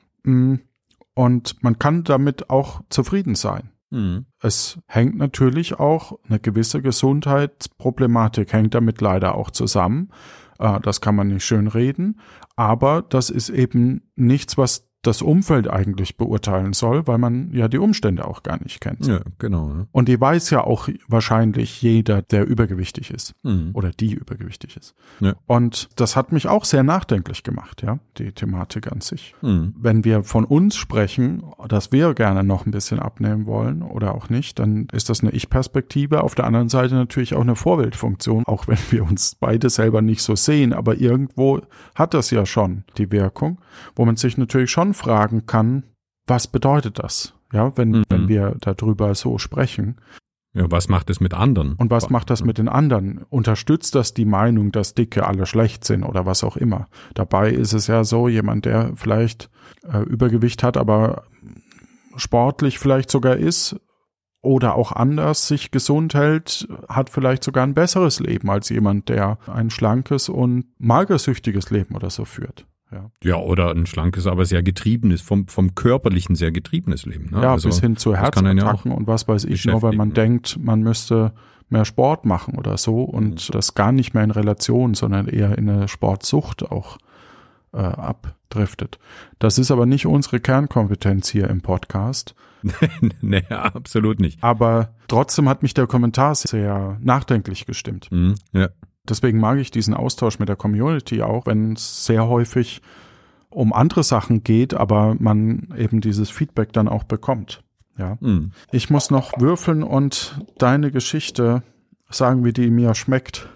Und man kann damit auch zufrieden sein. Mhm. Es hängt natürlich auch, eine gewisse Gesundheitsproblematik hängt damit leider auch zusammen. Das kann man nicht schön reden. Aber das ist eben nichts, was das Umfeld eigentlich beurteilen soll, weil man ja die Umstände auch gar nicht kennt. Ja, genau. Ja. Und die weiß ja auch wahrscheinlich jeder, der übergewichtig ist mhm. oder die übergewichtig ist. Ja. Und das hat mich auch sehr nachdenklich gemacht, ja, die Thematik an sich. Mhm. Wenn wir von uns sprechen, dass wir gerne noch ein bisschen abnehmen wollen oder auch nicht, dann ist das eine Ich-Perspektive. Auf der anderen Seite natürlich auch eine Vorbildfunktion, auch wenn wir uns beide selber nicht so sehen, aber irgendwo hat das ja schon die Wirkung, wo man sich natürlich schon fragen kann, was bedeutet das, ja, wenn, mhm. wenn wir darüber so sprechen. Ja, was macht es mit anderen? Und was macht das mit den anderen? Unterstützt das die Meinung, dass Dicke alle schlecht sind oder was auch immer? Dabei ist es ja so, jemand, der vielleicht äh, Übergewicht hat, aber sportlich vielleicht sogar ist oder auch anders sich gesund hält, hat vielleicht sogar ein besseres Leben als jemand, der ein schlankes und magersüchtiges Leben oder so führt. Ja, ja, oder ein schlankes, aber sehr getriebenes, vom, vom körperlichen sehr getriebenes Leben. Ne? Ja, also, bis hin zu Herzattacken ja und was weiß ich, nur weil man denkt, man müsste mehr Sport machen oder so und mhm. das gar nicht mehr in Relation, sondern eher in eine Sportsucht auch äh, abdriftet. Das ist aber nicht unsere Kernkompetenz hier im Podcast. Nee, absolut nicht. Aber trotzdem hat mich der Kommentar sehr nachdenklich gestimmt. Mhm, ja. Deswegen mag ich diesen Austausch mit der Community auch, wenn es sehr häufig um andere Sachen geht, aber man eben dieses Feedback dann auch bekommt. Ja. Mhm. Ich muss noch würfeln und deine Geschichte sagen, wie die mir schmeckt.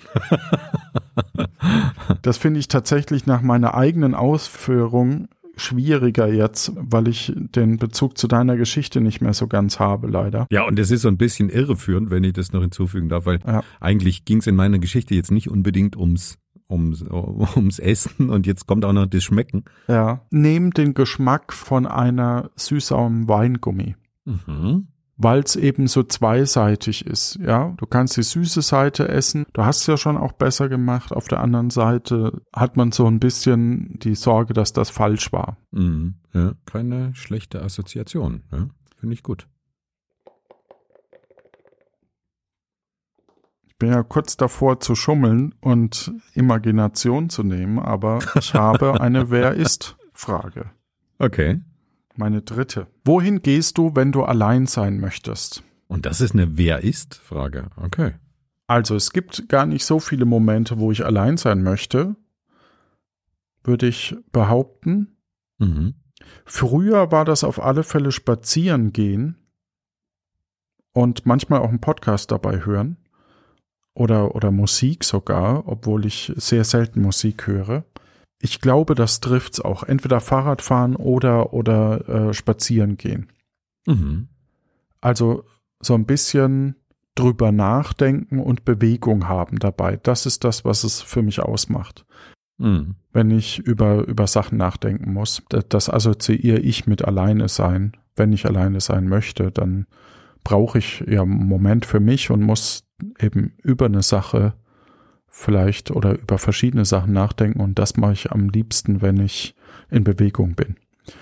Das finde ich tatsächlich nach meiner eigenen Ausführung schwieriger jetzt, weil ich den Bezug zu deiner Geschichte nicht mehr so ganz habe, leider. Ja, und es ist so ein bisschen irreführend, wenn ich das noch hinzufügen darf, weil ja. eigentlich ging es in meiner Geschichte jetzt nicht unbedingt ums, ums, ums Essen und jetzt kommt auch noch das Schmecken. Ja, nehmt den Geschmack von einer süßsauren Weingummi. Mhm. Weil es eben so zweiseitig ist, ja. Du kannst die süße Seite essen, du hast es ja schon auch besser gemacht. Auf der anderen Seite hat man so ein bisschen die Sorge, dass das falsch war. Mhm. Ja, keine schlechte Assoziation, ja. Finde ich gut. Ich bin ja kurz davor zu schummeln und Imagination zu nehmen, aber ich habe eine Wer-ist-Frage. Okay. Meine dritte. Wohin gehst du, wenn du allein sein möchtest? Und das ist eine Wer-ist-Frage. Okay. Also es gibt gar nicht so viele Momente, wo ich allein sein möchte, würde ich behaupten. Mhm. Früher war das auf alle Fälle spazieren gehen und manchmal auch einen Podcast dabei hören oder, oder Musik sogar, obwohl ich sehr selten Musik höre. Ich glaube, das trifft's auch. Entweder Fahrradfahren oder, oder äh, spazieren gehen. Mhm. Also so ein bisschen drüber nachdenken und Bewegung haben dabei. Das ist das, was es für mich ausmacht. Mhm. Wenn ich über, über Sachen nachdenken muss. Das, das assoziiere ich mit alleine sein. Wenn ich alleine sein möchte, dann brauche ich ja einen Moment für mich und muss eben über eine Sache vielleicht oder über verschiedene Sachen nachdenken und das mache ich am liebsten, wenn ich in Bewegung bin.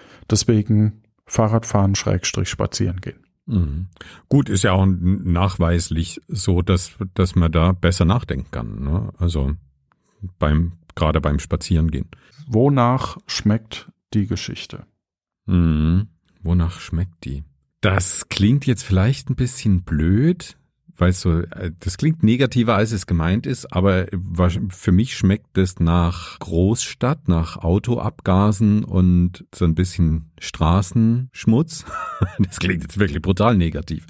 Deswegen Fahrradfahren, Schrägstrich, spazieren gehen. Mhm. Gut, ist ja auch nachweislich so, dass, dass man da besser nachdenken kann, ne? Also beim, gerade beim Spazierengehen. Wonach schmeckt die Geschichte? Mhm. Wonach schmeckt die? Das klingt jetzt vielleicht ein bisschen blöd, weil so, das klingt negativer, als es gemeint ist, aber für mich schmeckt es nach Großstadt, nach Autoabgasen und so ein bisschen Straßenschmutz. Das klingt jetzt wirklich brutal negativ.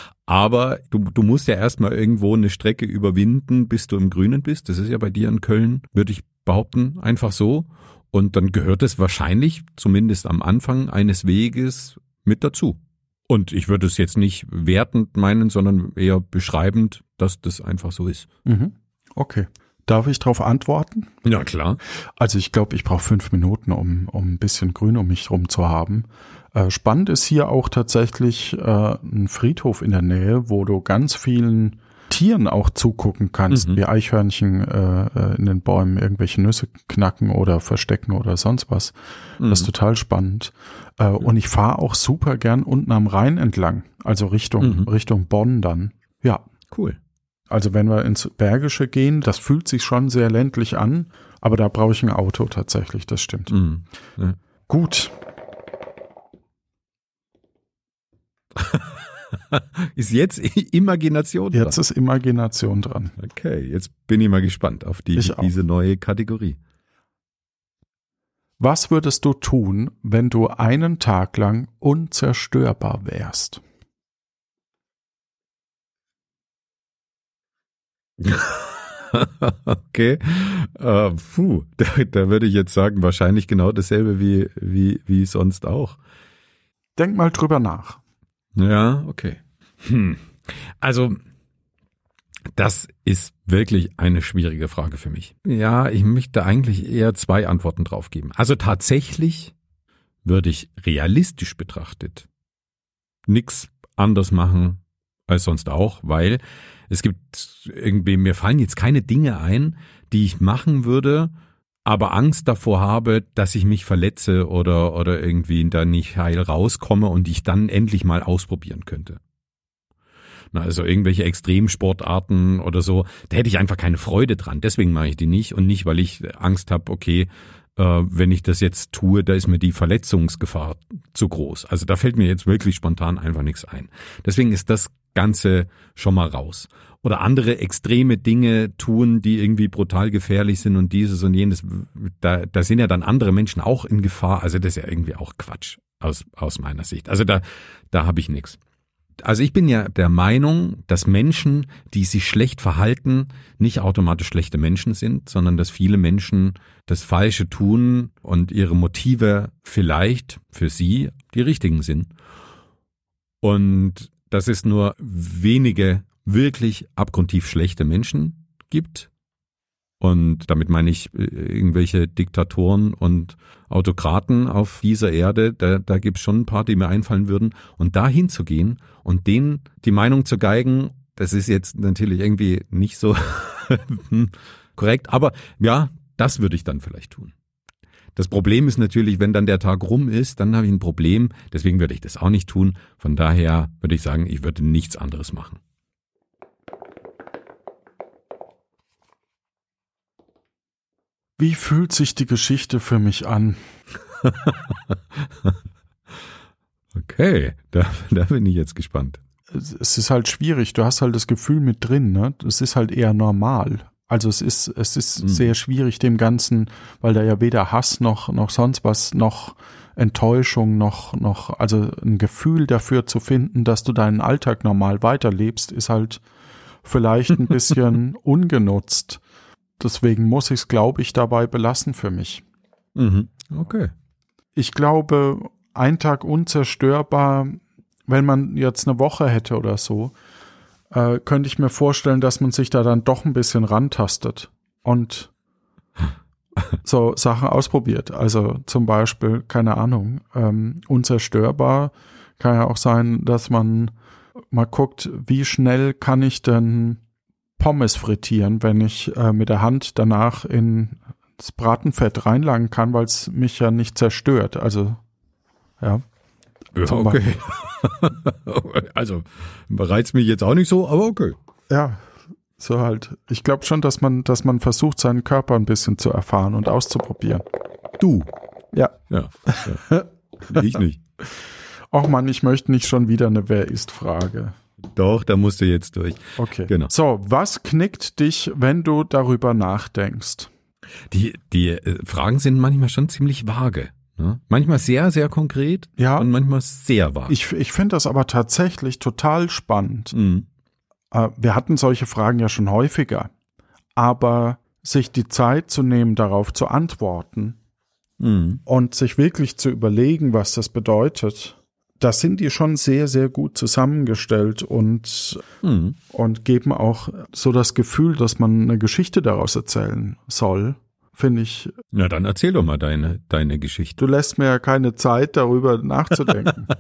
Aber du, du musst ja erstmal irgendwo eine Strecke überwinden, bis du im Grünen bist. Das ist ja bei dir in Köln, würde ich behaupten, einfach so. Und dann gehört es wahrscheinlich, zumindest am Anfang eines Weges, mit dazu. Und ich würde es jetzt nicht wertend meinen, sondern eher beschreibend, dass das einfach so ist. Mhm. Okay. Darf ich darauf antworten? Ja, klar. Also ich glaube, ich brauche fünf Minuten, um, um ein bisschen Grün um mich herum zu haben. Äh, spannend ist hier auch tatsächlich äh, ein Friedhof in der Nähe, wo du ganz vielen Tieren auch zugucken kannst, mhm. wie Eichhörnchen äh, in den Bäumen irgendwelche Nüsse knacken oder verstecken oder sonst was. Mhm. Das ist total spannend. Äh, und ich fahre auch super gern unten am Rhein entlang, also Richtung, mhm. Richtung Bonn dann. Ja. Cool. Also wenn wir ins Bergische gehen, das fühlt sich schon sehr ländlich an, aber da brauche ich ein Auto tatsächlich, das stimmt. Mhm. Ja. Gut. Ist jetzt Imagination dran? Jetzt ist Imagination dran. Okay, jetzt bin ich mal gespannt auf die, diese neue Kategorie. Was würdest du tun, wenn du einen Tag lang unzerstörbar wärst? Okay, uh, puh, da, da würde ich jetzt sagen, wahrscheinlich genau dasselbe wie, wie, wie sonst auch. Denk mal drüber nach. Ja, okay. Hm. Also, das ist wirklich eine schwierige Frage für mich. Ja, ich möchte eigentlich eher zwei Antworten drauf geben. Also tatsächlich würde ich realistisch betrachtet nix anders machen als sonst auch, weil es gibt irgendwie, mir fallen jetzt keine Dinge ein, die ich machen würde, aber Angst davor habe, dass ich mich verletze oder, oder irgendwie da nicht heil rauskomme und ich dann endlich mal ausprobieren könnte. Na, also irgendwelche Extremsportarten oder so, da hätte ich einfach keine Freude dran. Deswegen mache ich die nicht und nicht, weil ich Angst habe, okay, äh, wenn ich das jetzt tue, da ist mir die Verletzungsgefahr zu groß. Also da fällt mir jetzt wirklich spontan einfach nichts ein. Deswegen ist das Ganze schon mal raus. Oder andere extreme Dinge tun, die irgendwie brutal gefährlich sind und dieses und jenes. Da, da sind ja dann andere Menschen auch in Gefahr. Also das ist ja irgendwie auch Quatsch aus, aus meiner Sicht. Also da, da habe ich nichts. Also ich bin ja der Meinung, dass Menschen, die sich schlecht verhalten, nicht automatisch schlechte Menschen sind, sondern dass viele Menschen das Falsche tun und ihre Motive vielleicht für sie die richtigen sind. Und dass es nur wenige wirklich abgrundtief schlechte Menschen gibt. Und damit meine ich irgendwelche Diktatoren und Autokraten auf dieser Erde. Da, da gibt es schon ein paar, die mir einfallen würden. Und da hinzugehen und denen die Meinung zu geigen, das ist jetzt natürlich irgendwie nicht so korrekt. Aber ja, das würde ich dann vielleicht tun. Das Problem ist natürlich, wenn dann der Tag rum ist, dann habe ich ein Problem. Deswegen würde ich das auch nicht tun. Von daher würde ich sagen, ich würde nichts anderes machen. Wie fühlt sich die Geschichte für mich an? Okay, da, da bin ich jetzt gespannt. Es ist halt schwierig. Du hast halt das Gefühl mit drin, ne? Es ist halt eher normal. Also es ist, es ist mhm. sehr schwierig dem Ganzen, weil da ja weder Hass noch, noch sonst was, noch Enttäuschung, noch, noch, also ein Gefühl dafür zu finden, dass du deinen Alltag normal weiterlebst, ist halt vielleicht ein bisschen ungenutzt. Deswegen muss ich es, glaube ich, dabei belassen für mich. Mhm. Okay. Ich glaube, ein Tag unzerstörbar, wenn man jetzt eine Woche hätte oder so, äh, könnte ich mir vorstellen, dass man sich da dann doch ein bisschen rantastet und so Sachen ausprobiert. Also zum Beispiel, keine Ahnung, ähm, unzerstörbar kann ja auch sein, dass man mal guckt, wie schnell kann ich denn Pommes frittieren, wenn ich äh, mit der Hand danach in das Bratenfett reinlangen kann, weil es mich ja nicht zerstört. Also, ja. Ja, okay. Also, reizt mich jetzt auch nicht so, aber okay. Ja, so halt. Ich glaube schon, dass man, dass man versucht, seinen Körper ein bisschen zu erfahren und auszuprobieren. Du? Ja. Ja. ja. Ich nicht. Och Mann, ich möchte nicht schon wieder eine Wer-ist-Frage. Doch, da musst du jetzt durch. Okay. Genau. So, was knickt dich, wenn du darüber nachdenkst? Die, die äh, Fragen sind manchmal schon ziemlich vage. Ne? Manchmal sehr, sehr konkret ja, und manchmal sehr vage. Ich, ich finde das aber tatsächlich total spannend. Mhm. Äh, wir hatten solche Fragen ja schon häufiger. Aber sich die Zeit zu nehmen, darauf zu antworten mhm. und sich wirklich zu überlegen, was das bedeutet, das sind die schon sehr, sehr gut zusammengestellt und, mhm. und geben auch so das Gefühl, dass man eine Geschichte daraus erzählen soll, finde ich. Na, dann erzähl doch mal deine, deine Geschichte. Du lässt mir ja keine Zeit, darüber nachzudenken.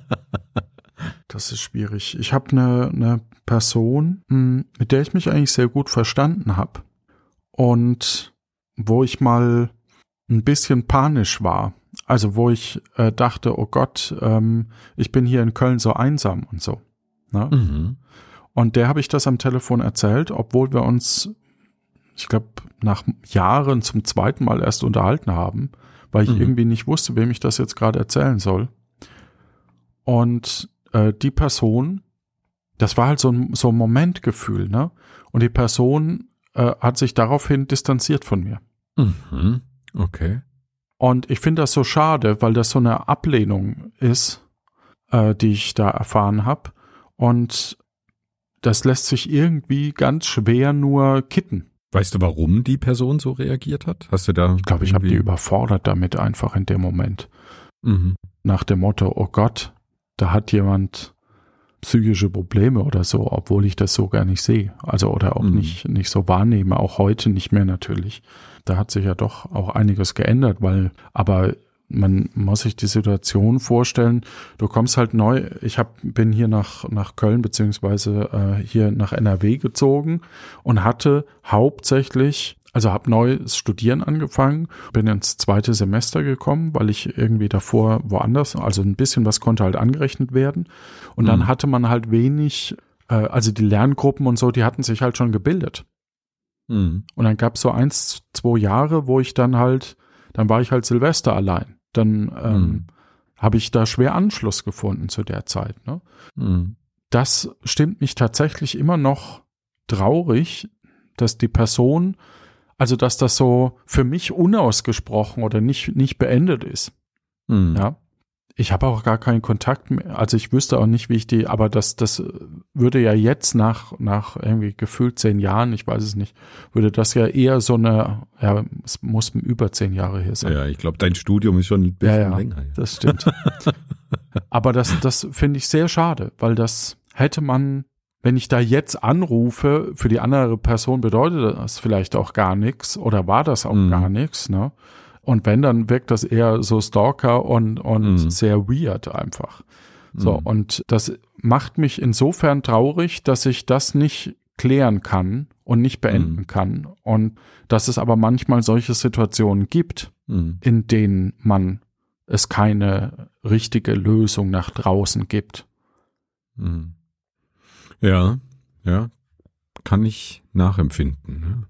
Das ist schwierig. Ich habe eine, eine Person, mit der ich mich eigentlich sehr gut verstanden habe und wo ich mal ein bisschen panisch war. Also wo ich äh, dachte, oh Gott, ähm, ich bin hier in Köln so einsam und so. Ne? Mhm. Und der habe ich das am Telefon erzählt, obwohl wir uns, ich glaube, nach Jahren zum zweiten Mal erst unterhalten haben, weil ich mhm. irgendwie nicht wusste, wem ich das jetzt gerade erzählen soll. Und äh, die Person, das war halt so ein, so ein Momentgefühl, ne? Und die Person äh, hat sich daraufhin distanziert von mir. Mhm. Okay. Und ich finde das so schade, weil das so eine Ablehnung ist, äh, die ich da erfahren habe. Und das lässt sich irgendwie ganz schwer nur kitten. Weißt du, warum die Person so reagiert hat? Hast du da? Ich glaube, ich habe die überfordert damit einfach in dem Moment. Mhm. Nach dem Motto, oh Gott, da hat jemand psychische Probleme oder so, obwohl ich das so gar nicht sehe. Also oder auch mhm. nicht, nicht so wahrnehme, auch heute nicht mehr natürlich. Da hat sich ja doch auch einiges geändert, weil, aber man muss sich die Situation vorstellen, du kommst halt neu, ich hab, bin hier nach, nach Köln beziehungsweise äh, hier nach N R W gezogen und hatte hauptsächlich, also habe neues Studieren angefangen, bin ins zweite Semester gekommen, weil ich irgendwie davor woanders, also ein bisschen was konnte halt angerechnet werden und dann mhm. hatte man halt wenig, äh, also die Lerngruppen und so, die hatten sich halt schon gebildet. Mhm. Und dann gab es so eins, zwei Jahre, wo ich dann halt, dann war ich halt Silvester allein. Dann ähm, mhm. habe ich da schwer Anschluss gefunden zu der Zeit. Ne? Mhm. Das stimmt mich tatsächlich immer noch traurig, dass die Person, also dass das so für mich unausgesprochen oder nicht, nicht beendet ist. Mhm. Ja. Ich habe auch gar keinen Kontakt mehr, also ich wüsste auch nicht, wie ich die, aber das, das würde ja jetzt nach, nach irgendwie gefühlt zehn Jahren, ich weiß es nicht, würde das ja eher so eine, ja, es muss über zehn Jahre her sein. Ja, ich glaube, dein Studium ist schon ein bisschen ja, ja, länger. Ja, das stimmt. Aber das, das finde ich sehr schade, weil das hätte man, wenn ich da jetzt anrufe, für die andere Person bedeutet das vielleicht auch gar nichts oder war das auch mhm. gar nichts, ne? Und wenn, dann wirkt das eher so Stalker und, und mhm. sehr weird einfach. So, mhm. und das macht mich insofern traurig, dass ich das nicht klären kann und nicht beenden mhm. kann. Und dass es aber manchmal solche Situationen gibt, mhm. in denen man es keine richtige Lösung nach draußen gibt. Mhm. Ja, ja, kann ich nachempfinden, ne?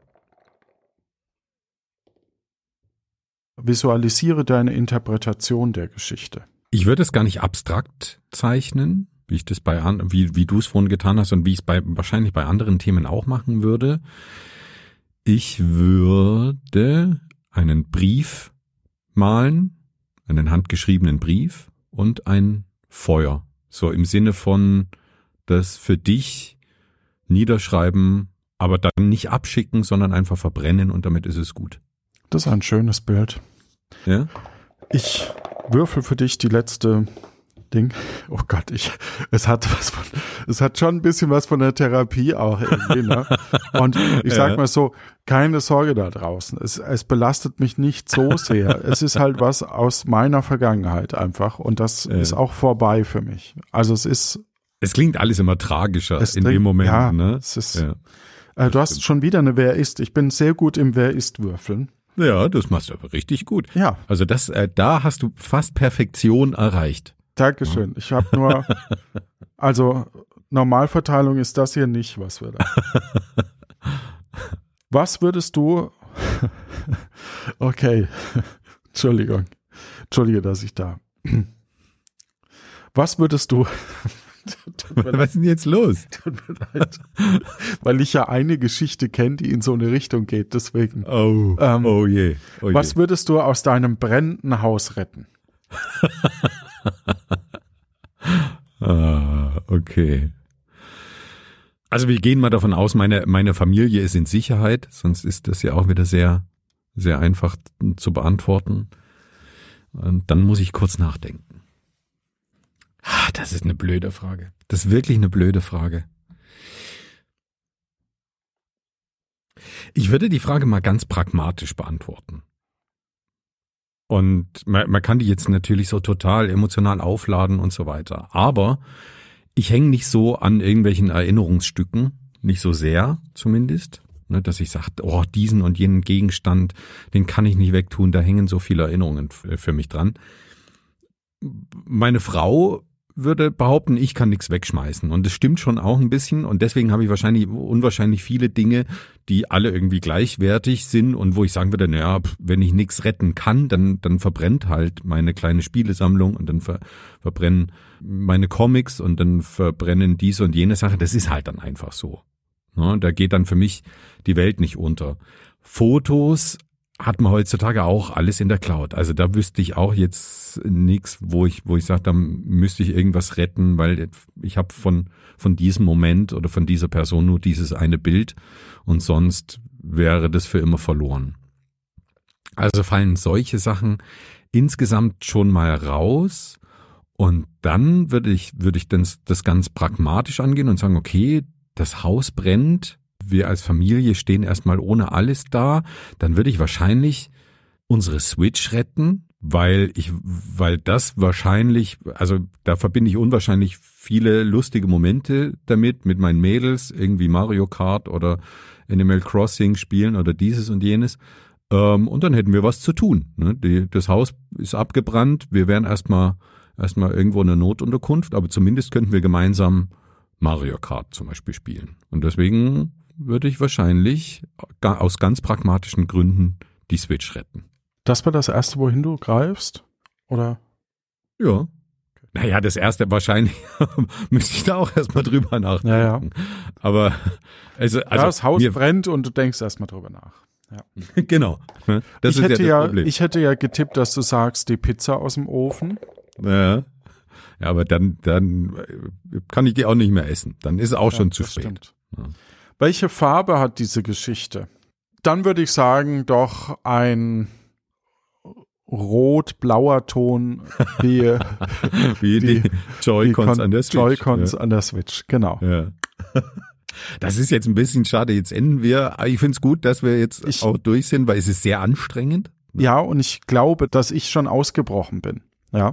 Visualisiere deine Interpretation der Geschichte. Ich würde es gar nicht abstrakt zeichnen, wie ich das bei an, wie wie du es vorhin getan hast und wie ich es bei wahrscheinlich bei anderen Themen auch machen würde. Ich würde einen Brief malen, einen handgeschriebenen Brief und ein Feuer, so im Sinne von das für dich niederschreiben, aber dann nicht abschicken, sondern einfach verbrennen und damit ist es gut. Das ist ein schönes Bild. Ja? Ich würfel für dich die letzte Ding. Oh Gott, ich, es hat was von, es hat schon ein bisschen was von der Therapie auch irgendwie, ne? Und ich sag ja. mal so, keine Sorge da draußen. Es, es belastet mich nicht so sehr. Es ist halt was aus meiner Vergangenheit einfach und das ja. ist auch vorbei für mich. Also es ist. Es klingt alles immer tragischer in dem Moment, ja, ne? Es ist, ja. äh, du hast schon wieder eine Wer ist. Ich bin sehr gut im Wer ist würfeln. Ja, das machst du aber richtig gut. Ja. Also das, äh, da hast du fast Perfektion erreicht. Dankeschön. Ich habe nur, also Normalverteilung ist das hier nicht, was wir da. Was würdest du, okay, Entschuldigung, Entschuldige, dass ich da, was würdest du, was ist denn jetzt los? Tut mir leid. Weil ich ja eine Geschichte kenne, die in so eine Richtung geht, deswegen. Oh, ähm, oh je. Oh was je. würdest du aus deinem brennenden Haus retten? ah, okay. Also wir gehen mal davon aus, meine, meine Familie ist in Sicherheit, sonst ist das ja auch wieder sehr, sehr einfach zu beantworten. Und dann muss ich kurz nachdenken. Das ist eine blöde Frage. Das ist wirklich eine blöde Frage. Ich würde die Frage mal ganz pragmatisch beantworten. Und man, man kann die jetzt natürlich so total emotional aufladen und so weiter. Aber ich hänge nicht so an irgendwelchen Erinnerungsstücken, nicht so sehr zumindest, ne, dass ich sage, oh, diesen und jenen Gegenstand, den kann ich nicht wegtun, da hängen so viele Erinnerungen für mich dran. Meine Frau würde behaupten, ich kann nichts wegschmeißen. Und das stimmt schon auch ein bisschen. Und deswegen habe ich wahrscheinlich unwahrscheinlich viele Dinge, die alle irgendwie gleichwertig sind und wo ich sagen würde, naja, wenn ich nichts retten kann, dann dann verbrennt halt meine kleine Spielesammlung und dann ver, verbrennen meine Comics und dann verbrennen dies und jene Sache. Das ist halt dann einfach so. Ja, da geht dann für mich die Welt nicht unter. Fotos hat man heutzutage auch alles in der Cloud. Also da wüsste ich auch jetzt nichts, wo ich wo ich sage, da müsste ich irgendwas retten, weil ich habe von von diesem Moment oder von dieser Person nur dieses eine Bild und sonst wäre das für immer verloren. Also fallen solche Sachen insgesamt schon mal raus und dann würde ich würde ich das, das ganz pragmatisch angehen und sagen, okay, das Haus brennt, wir als Familie stehen erstmal ohne alles da, dann würde ich wahrscheinlich unsere Switch retten, weil ich, weil das wahrscheinlich, also da verbinde ich unwahrscheinlich viele lustige Momente damit, mit meinen Mädels, irgendwie Mario Kart oder Animal Crossing spielen oder dieses und jenes. Ähm, und dann hätten wir was zu tun. Ne? Die, das Haus ist abgebrannt, wir wären erstmal erstmal irgendwo in der Notunterkunft, aber zumindest könnten wir gemeinsam Mario Kart zum Beispiel spielen. Und deswegen würde ich wahrscheinlich aus ganz pragmatischen Gründen die Switch retten. Das war das Erste, wohin du greifst? Oder? Ja. Naja, das Erste wahrscheinlich müsste ich da auch erstmal drüber nachdenken. Ja, ja. Aber also, also ja, das Haus brennt und du denkst erstmal drüber nach. Ja. Genau. Das ich, ist hätte ja, ja das Problem. ich hätte ja getippt, dass du sagst, die Pizza aus dem Ofen. Ja. Ja, aber dann, dann kann ich die auch nicht mehr essen. Dann ist es auch ja, schon zu spät. Ja. Welche Farbe hat diese Geschichte? Dann würde ich sagen, doch ein rot-blauer Ton wie, wie die Joy-Cons an der Switch. Joy-Cons ja. an der Switch, genau. Ja. Das ist jetzt ein bisschen schade, jetzt enden wir. Aber ich finde es gut, dass wir jetzt ich, auch durch sind, weil es ist sehr anstrengend. Ja, und ich glaube, dass ich schon ausgebrochen bin. Ja.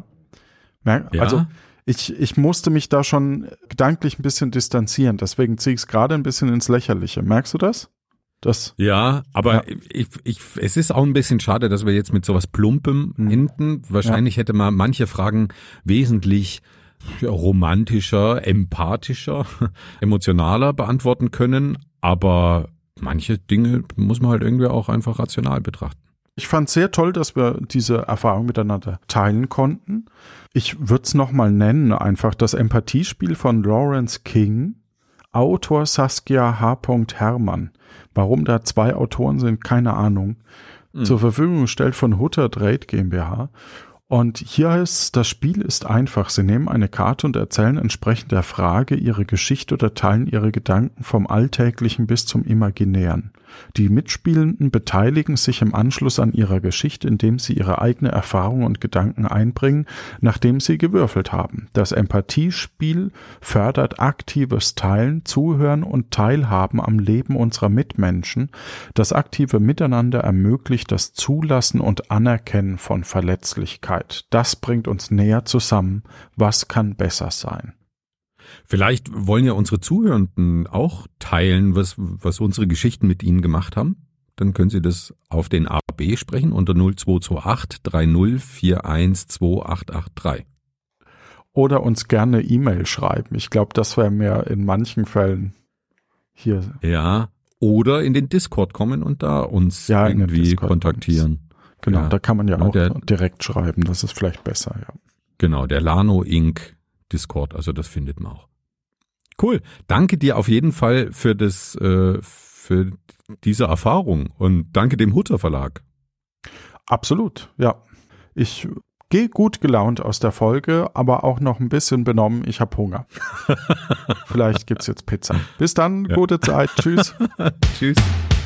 Also ja. ich, ich musste mich da schon gedanklich ein bisschen distanzieren. Deswegen ziehe ich es gerade ein bisschen ins Lächerliche. Merkst du das? Das, ja, aber ja. Ich, ich, es ist auch ein bisschen schade, dass wir jetzt mit sowas Plumpem mhm. enden. Wahrscheinlich ja. hätte man manche Fragen wesentlich romantischer, empathischer, emotionaler beantworten können. Aber manche Dinge muss man halt irgendwie auch einfach rational betrachten. Ich fand sehr toll, dass wir diese Erfahrung miteinander teilen konnten. Ich würde es nochmal nennen, einfach das Empathiespiel von Lawrence King, Autor Saskia H. Hermann. Warum da zwei Autoren sind, keine Ahnung. Mhm. Zur Verfügung gestellt von Hutter Dreit GmbH. Und hier heißt, das Spiel ist einfach. Sie nehmen eine Karte und erzählen entsprechend der Frage ihre Geschichte oder teilen ihre Gedanken vom Alltäglichen bis zum Imaginären. Die Mitspielenden beteiligen sich im Anschluss an ihrer Geschichte, indem sie ihre eigene Erfahrung und Gedanken einbringen, nachdem sie gewürfelt haben. Das Empathiespiel fördert aktives Teilen, Zuhören und Teilhaben am Leben unserer Mitmenschen. Das aktive Miteinander ermöglicht das Zulassen und Anerkennen von Verletzlichkeit. Das bringt uns näher zusammen. Was kann besser sein? Vielleicht wollen ja unsere Zuhörenden auch teilen, was, was unsere Geschichten mit ihnen gemacht haben. Dann können Sie das auf den A B sprechen unter null zwei zwei acht drei null vier eins zwei acht acht drei. Oder uns gerne E-Mail schreiben. Ich glaube, das wäre mir in manchen Fällen hier. Ja, oder in den Discord kommen und da uns ja, irgendwie kontaktieren. Genau, ja. Da kann man ja auch der, direkt schreiben. Das ist vielleicht besser, ja. Genau, der Lano Incorporated Discord, also das findet man auch. Cool, danke dir auf jeden Fall für das, äh, für diese Erfahrung und danke dem Hutter Verlag. Absolut, ja. Ich gehe gut gelaunt aus der Folge, aber auch noch ein bisschen benommen. Ich habe Hunger. Vielleicht gibt's jetzt Pizza. Bis dann, ja. Gute Zeit, tschüss. Tschüss.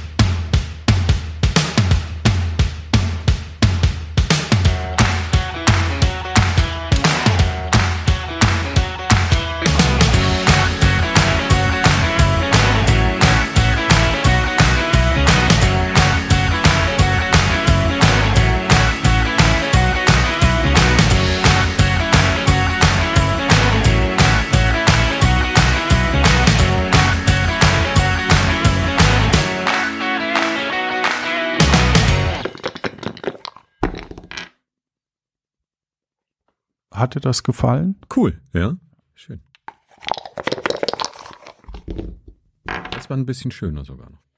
Hat dir das gefallen? Cool, ja. Schön. Das war ein bisschen schöner sogar noch.